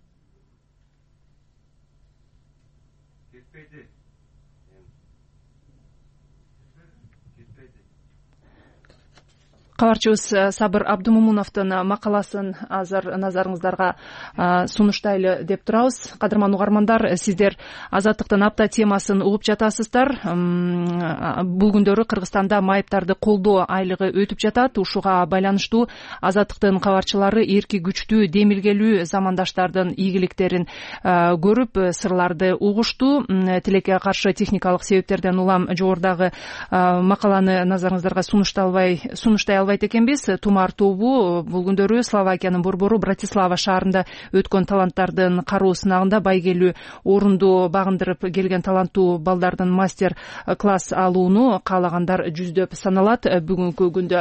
Кабарчыбыз Сабыр Абдымомуновдун макаласын азыр назарыңыздарга сунуштайлы деп турабыз. Кадырман угармандар, сиздер Азаттыктын апта темасын угуп жатасыздар. Бул күндөрү Кыргызстанда майыптарды колдоо айлыгы өтүп жатат. Ушуга байланыштуу Азаттыктын кабарчылары эрки күчтүү, демилгелүү замандаштардын ийгиликтерин көрүп, сырларды угушту. Тилекке каршы техникалык себептерден улам жогорудагы макаланы назарыңыздарга сунуштай албайт экенбиз. Тумар тобу бул күндөрү Словакиянын борбору Братислава шаарында өткөн таланттардын кароо сынагында байгелүү орунду багындырып келген таланттуу балдардын мастер класс алууну каалагандар жүздөп саналат. Бүгүнкү күндө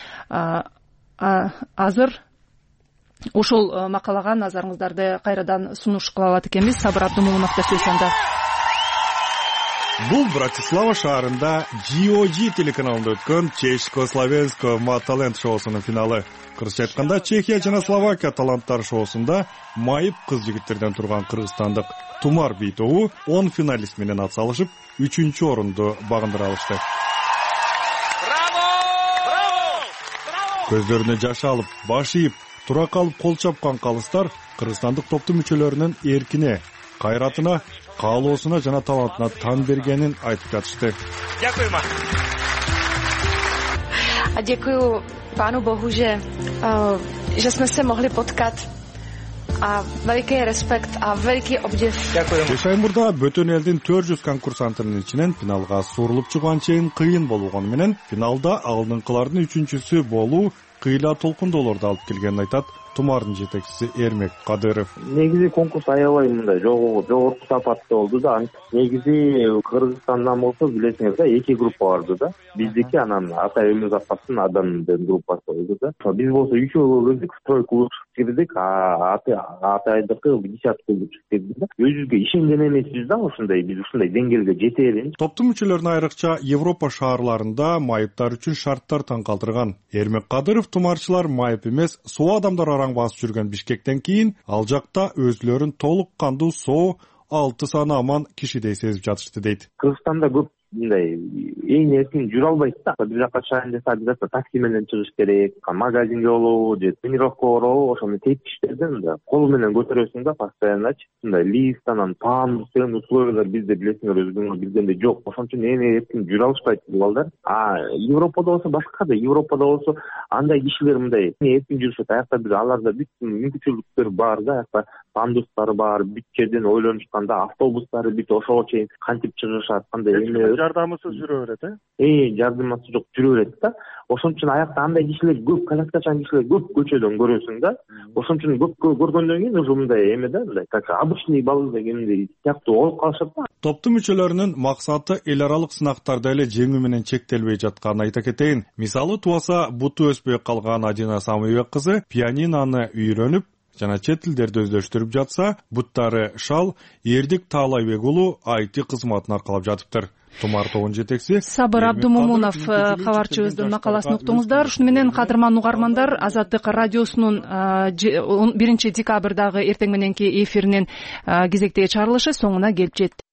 азыр ошол макалага назарыңыздарды кайрадан сунуш кыла алат экенбиз. Сабыр Абдымомуновдо сөз анда. Бул Братислава шаарында GOG телеканалында өткөн Чешко-Словенско Ма-талент шоусунун финалы. Кыргызча айтканда Чехия жана Словакия таланттар шоусунда майып кыз-жигиттерден турган кыргызстандык Тумар бий тобу 10 финалист менен ат салышып, 3-орунду багындыра алышты. Көздөрүнө жаш алып, баш ийип, тура калып кол чапкан калыстар кыргызстандык топтун мүчөлөрүнүн эркине, кайратына, каалоосуна жана талантына тан бергенин айтып жатышты. Děkuju Pánu Bohu, že jsme se mohli potkat a veliký respekt a veliký obdiv. Кеш ай мурда бөтөн элдин 400 конкурсантынын ичинен финалга сурулуп чыгган чейин кыйын болгону менен финалда алдыңкылардын 3-чүсү болуу кыйла толкундоолорду алып келгенин айтат Тумардын жетекчиси Эрмек Кадыров. Негизи конкурс аябай мындай жогорку сапаттуу болду да. Негизи Кыргызстандан болсо билесиңер да, 2 группа барды да. Биздики анан Атай Өмүр Запастын адамдын группасы болду да. Биз болсо 3-өө кирдик, тройку кирдик, Атайдыкы 10 кирдик да. Өзүбүзгө ишенген эмеспиз да, ушундай биз ушундай деңгээлге жетерин. Топтун мүчөлөрүнө айрыкча Европа шаарларында майыптар үчүн шарттар таң калтырган. Эрмек Кадыров тумарчылар майып эмес, соо адамдар басып жүргөн Бишкектен кийин ал жакта өзлөрүн толук кандуу соо 6 саны аман кишидей сезип жатышты дейт. Кыргызстанда көп мындай эң эркин жүрө албайт да. Бир жака чыгайын десе, бир жака такси менен чыгыш керек, магазинге болобу же тренировка болобу, ошону тепкичтерден да кол менен көтөрөсүң да постоянночу. Мындай лифт анан пандус деген условиялар бизде билесиңер өзүңөр билгендей жок. Ошон үчүн эми эркин жүрө алышпайт бул балдар. Европада болсо башка да, Европада болсо андай кишилер мындай эркин жүрүшөт. Аякта бир аларда бүт мүмкүнчүлүктөр бар да. Аякта пандустары бар, бүт жерден ойлонушканда автобустары бүт ошого чейин кантип чыгышат, кандай эме жардамысыз жүрө берет, жардамасы жок жүрө берет да. Ошон үчүн аякта андай кишилер көп, коляскачан кишилер көп көчөдөн көрөсүң да. Ошон үчүн көп көргөндөн кийин уже мындай эме да, мындай как обычный балл дегендей сыяктуу болуп калышат да. Топтун мүчөлөрүнүн максаты эл аралык сынактарды эле жеңүү менен чектелбей жатканын айта кетейин. Мисалы туаса буту өспөй калган Адина Самыйбек кызы пианинону үйрөнүп жана чет тилдерди өздөштүрүп жатса, буттары шал Эрдик Таалайбек уулу IT кызматын аркалап жатыптыр. Тумар тобунун жетекчиси Сабыр Абдумомунов кабарчыбыздын макаласын уктуңуздар. Ушуну менен кадырман угармандар, Азаттык радиосунун 1 декабрдагы эртең мененки эфиринин кезектеги чыгарылышы соңуна келип жетти.